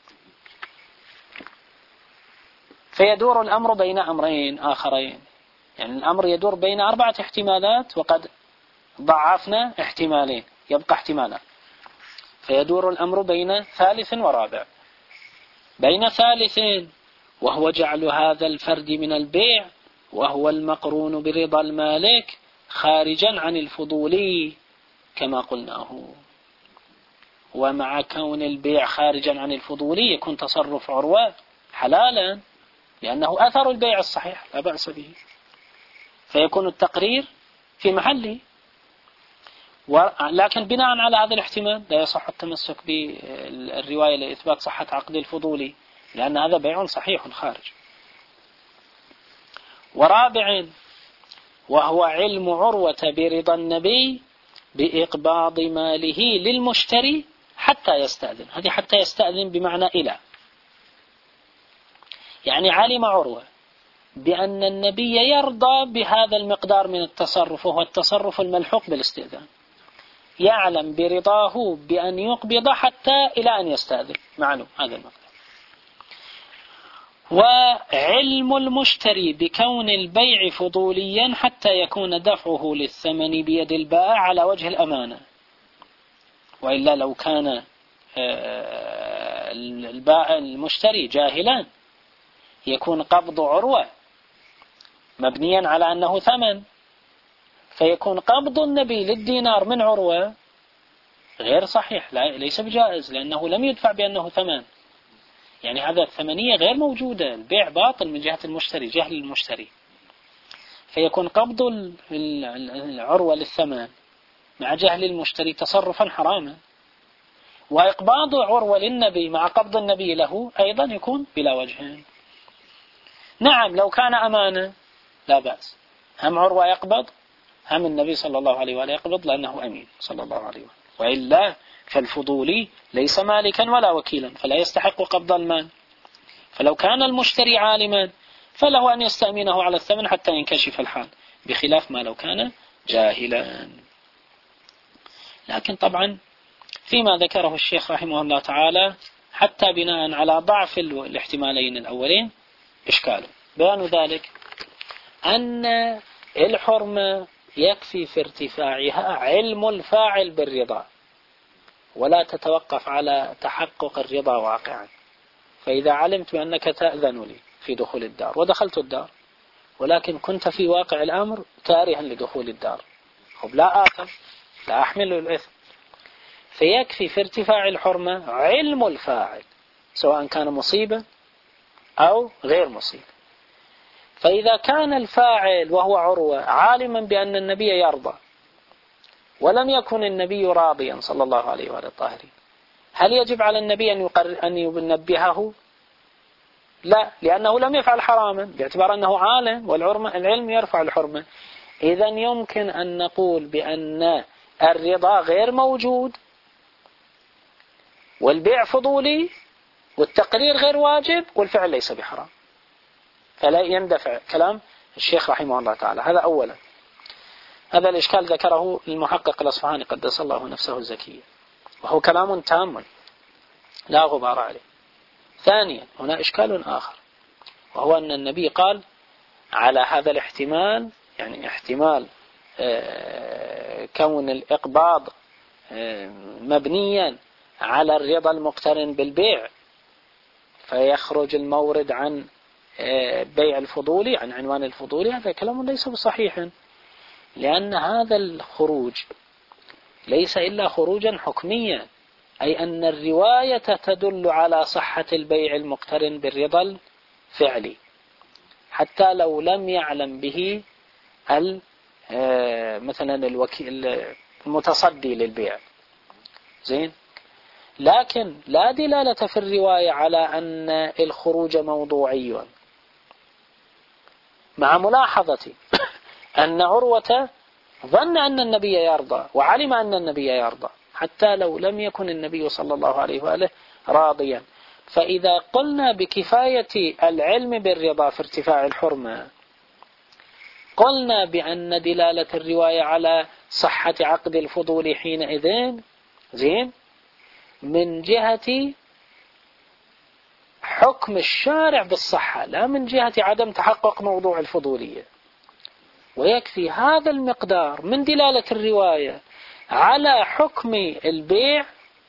فيدور الأمر بين أمرين آخرين، يعني الأمر يدور بين 4 احتمالات وقد ضعفنا احتمالين، يبقى احتمالا، فيدور الأمر بين ثالث ورابع. بين ثالثين وهو جعل هذا الفرد من البيع وهو المقرون برضا المالك خارجا عن الفضول كما قلناه، ومع كون البيع خارجا عن الفضول يكون تصرف عروة حلالا لأنه أثر البيع الصحيح لا بأس به، فيكون التقرير في محله. لكن بناء على هذا الاحتمال لا يصح التمسك بالرواية لإثبات صحة عقد الفضولي، لأن هذا بيع صحيح خارج. ورابع، وهو علم عروة برضا النبي بإقباض ماله للمشتري حتى يستأذن. هذه حتى يستأذن بمعنى إلى، يعني علم عروة بأن النبي يرضى بهذا المقدار من التصرف، وهو التصرف الملحوق بالاستئذان، يعلم برضاه بأن يقبض حتى إلى أن يستأذن، معلوم هذا المقدار. وعلم المشتري بكون البيع فضوليا حتى يكون دفعه للثمن بيد البائع على وجه الأمانة، وإلا لو كان البائع المشتري جاهلا يكون قبض عروة مبنيا على أنه ثمن، فيكون قبض النبي للدينار من عروة غير صحيح، ليس بجائز، لأنه لم يدفع بأنه ثمن، يعني هذا الثمنية غير موجودة، البيع باطل من جهة المشتري، جهل المشتري، فيكون قبض العروة للثمن مع جهل المشتري تصرفا حراما. وإقباض عروة للنبي مع قبض النبي له أيضا يكون بلا وجه. نعم لو كان أمانة لا بأس، هم عروة يقبض هم النبي صلى الله عليه وآله يقبض لأنه أمين صلى الله عليه وآله، وإلا فالفضولي ليس مالكا ولا وكيلا فلا يستحق قبض المال. فلو كان المشتري عالما فله أن يستأمنه على الثمن حتى ينكشف الحال، بخلاف ما لو كان جاهلا. لكن طبعا فيما ذكره الشيخ رحمه الله تعالى حتى بناء على ضعف الاحتمالين الأولين إشكال. بيان ذلك أن الحرمة يكفي في ارتفاعها علم الفاعل بالرضا، ولا تتوقف على تحقق الرضا واقعا. فإذا علمت بأنك تأذن لي في دخول الدار ودخلت الدار، ولكن كنت في واقع الأمر كارها لدخول الدار، لا آثم، لا أحمل الإثم، فيكفي في ارتفاع الحرمة علم الفاعل سواء كان مصيبا أو غير مصيب. فإذا كان الفاعل وهو عروة عالما بأن النبي يرضى ولم يكن النبي راضيا صلى الله عليه وآله الطاهرين، هل يجب على النبي أن ينبهه؟ لا، لأنه لم يفعل حراما باعتبار أنه عالم، والعلم يرفع الحرمة. إذن يمكن أن نقول بأن الرضا غير موجود والبيع فضولي والتقرير غير واجب والفعل ليس بحرام، فلا يندفع كلام الشيخ رحمه الله تعالى. هذا أولا، هذا الإشكال ذكره المحقق الأصفهاني قدس الله نفسه الزكية، وهو كلام تام لا غبار عليه. ثانيا هنا إشكال آخر، وهو أن النبي قال على هذا الاحتمال، يعني احتمال كون الإقباض مبنيا على الرضا المقترن بالبيع، فيخرج المورد عن بيع الفضولي، عن عنوان الفضولي. هذا كلام ليس بصحيح، لأن هذا الخروج ليس إلا خروجا حكميا، أي أن الرواية تدل على صحة البيع المقترن بالرضا الفعلي حتى لو لم يعلم به مثلا الوكيل المتصدي للبيع، زين. لكن لا دلالة في الرواية على أن الخروج موضوعي، مع ملاحظة أن عروة ظن أن النبي يرضى وعلم أن النبي يرضى حتى لو لم يكن النبي صلى الله عليه وآله راضيا. فإذا قلنا بكفاية العلم بالرضا في ارتفاع الحرمة، قلنا بأن دلالة الرواية على صحة عقد الفضول حينئذ زين من جهة حكم الشارع بالصحة، لا من جهة عدم تحقق موضوع الفضولية. ويكفي هذا المقدار من دلالة الرواية على حكم البيع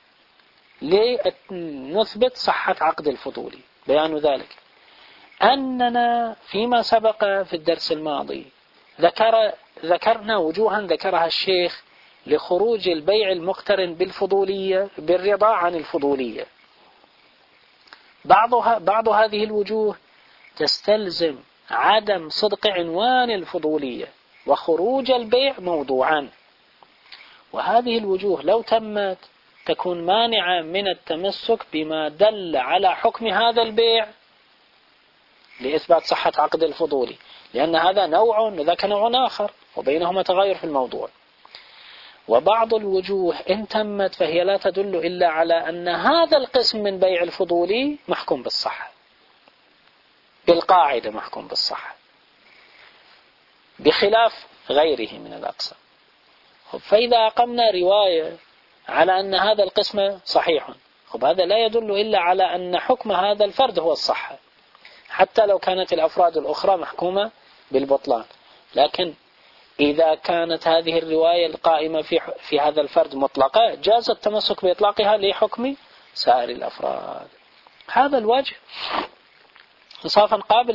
لنثبت صحة عقد الفضولي. بيان ذلك أننا فيما سبق في الدرس الماضي ذكرنا وجوها ذكرها الشيخ لخروج البيع المقترن بالفضولية بالرضا عن الفضولية. بعض هذه الوجوه تستلزم عدم صدق عنوان الفضولية وخروج البيع موضوعان، وهذه الوجوه لو تمت تكون مانعة من التمسك بما دل على حكم هذا البيع لإثبات صحة عقد الفضولي، لأن هذا نوع وذاك نوع آخر وبينهما تغير في الموضوع. وبعض الوجوه إن تمت فهي لا تدل إلا على أن هذا القسم من بيع الفضولي محكوم بالصحة، بالقاعدة محكوم بالصحة، بخلاف غيره من الأقسام. فإذا أقمنا رواية على أن هذا القسم صحيح، هذا لا يدل إلا على أن حكم هذا الفرد هو الصحة، حتى لو كانت الأفراد الأخرى محكومة بالبطلان. لكن إذا كانت هذه الرواية القائمة في هذا الفرد مطلقة، جاز التمسك بإطلاقها لحكم سائر الأفراد. هذا الوجه إنصافا قابل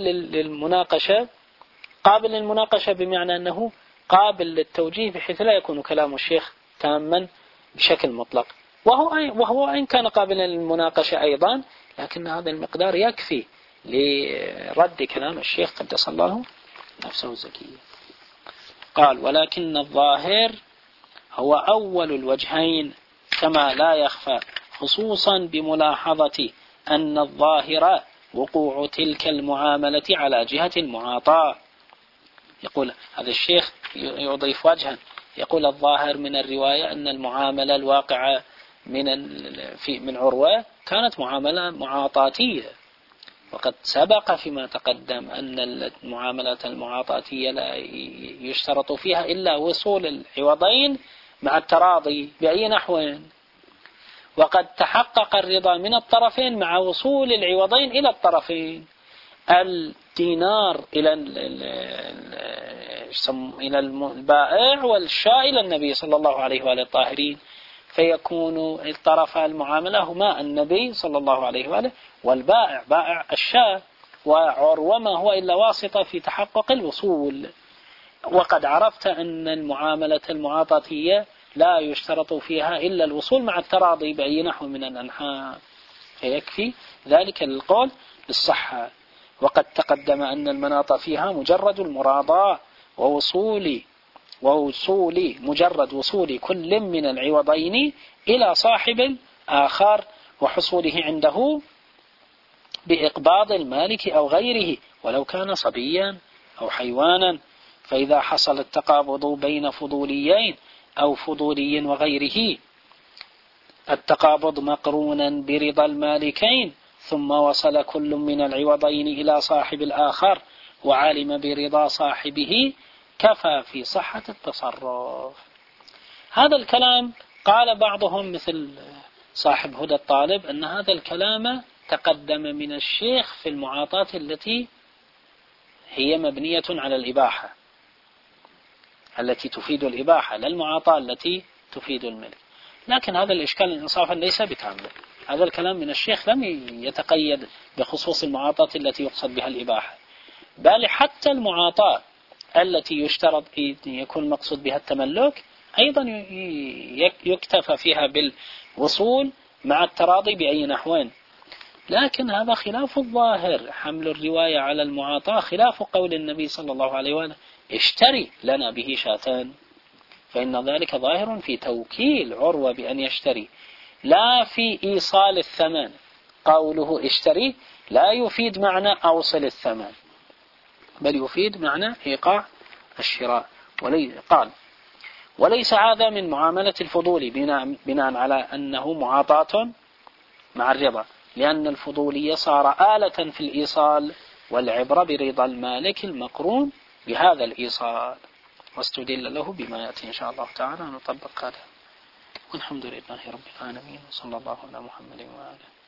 للمناقشة بمعنى أنه قابل للتوجيه، بحيث لا يكون كلام الشيخ تاما بشكل مطلق، وهو إن كان قابلا للمناقشة أيضا، لكن هذا المقدار يكفي لرد كلام الشيخ قدس الله نفسه الزكية. قال: ولكن الظاهر هو أول الوجهين، كما لا يخفى، خصوصا بملاحظة أن الظاهر وقوع تلك المعاملة على جهة المعاطاة. يقول هذا الشيخ يضيف وجها، يقول: الظاهر من الرواية أن المعاملة الواقعة من عروة كانت معاملة معاطاتية، وقد سبق فيما تقدم أن المعاملة المعاطاتية لا يشترط فيها إلا وصول العوضين مع التراضي بأي نحو، وقد تحقق الرضا من الطرفين مع وصول العوضين إلى الطرفين، الدينار إلى البائع والشاء إلى النبي صلى الله عليه وآله الطاهرين، فيكون الطرف المعاملة هما النبي صلى الله عليه وآله والبائع بائع الشاء، وعروة ما هو إلا واسطة في تحقق الوصول. وقد عرفت أن المعاملة المعاطاتية لا يشترط فيها إلا الوصول مع التراضي بأي نحو من الأنحاء، فيكفي ذلك للقول بالصحة. وقد تقدم أن المناط فيها مجرد المراضاة مجرد وصول كل من العوضين إلى صاحب الآخر وحصوله عنده بإقباض المالك أو غيره ولو كان صبيا أو حيوانا. فإذا حصل التقابض بين فضوليين أو فضولي وغيره، التقابض مقرونا برضا المالكين، ثم وصل كل من العوضين إلى صاحب الآخر وعلم برضا صاحبه، كفى في صحة التصرف. هذا الكلام قال بعضهم مثل صاحب هدى الطالب أن هذا الكلام تقدم من الشيخ في المعاطاة التي هي مبنية على الإباحة، التي تفيد الإباحة، لا المعاطاة التي تفيد الملك. لكن هذا الإشكال إنصافا ليس بكامل. هذا الكلام من الشيخ لم يتقيد بخصوص المعاطاة التي يقصد بها الإباحة، بل حتى المعاطاة التي يشترط يكون مقصود بها التملك أيضا يكتفى فيها بالوصول مع التراضي بأي نحوين. لكن هذا خلاف الظاهر، حمل الرواية على المعاطاة خلاف قول النبي صلى الله عليه وآله: اشتري لنا به شاتان، فإن ذلك ظاهر في توكيل عروة بأن يشتري، لا في إيصال الثمن. قوله اشتري لا يفيد معنى أوصل الثمن، بل يفيد معنى إيقاع الشراء. قال: وليس هذا من معاملة الفضول بناء على أنه معاطاة مع الرضا، لأن الفضولية صار آلة في الإيصال، والعبرة برضا المالك المقرون بهذا الإيصال. واستدل له بما يأتي إن شاء الله تعالى نطبق هذا. والحمد لله رب العالمين، وصلى الله على محمد وآله.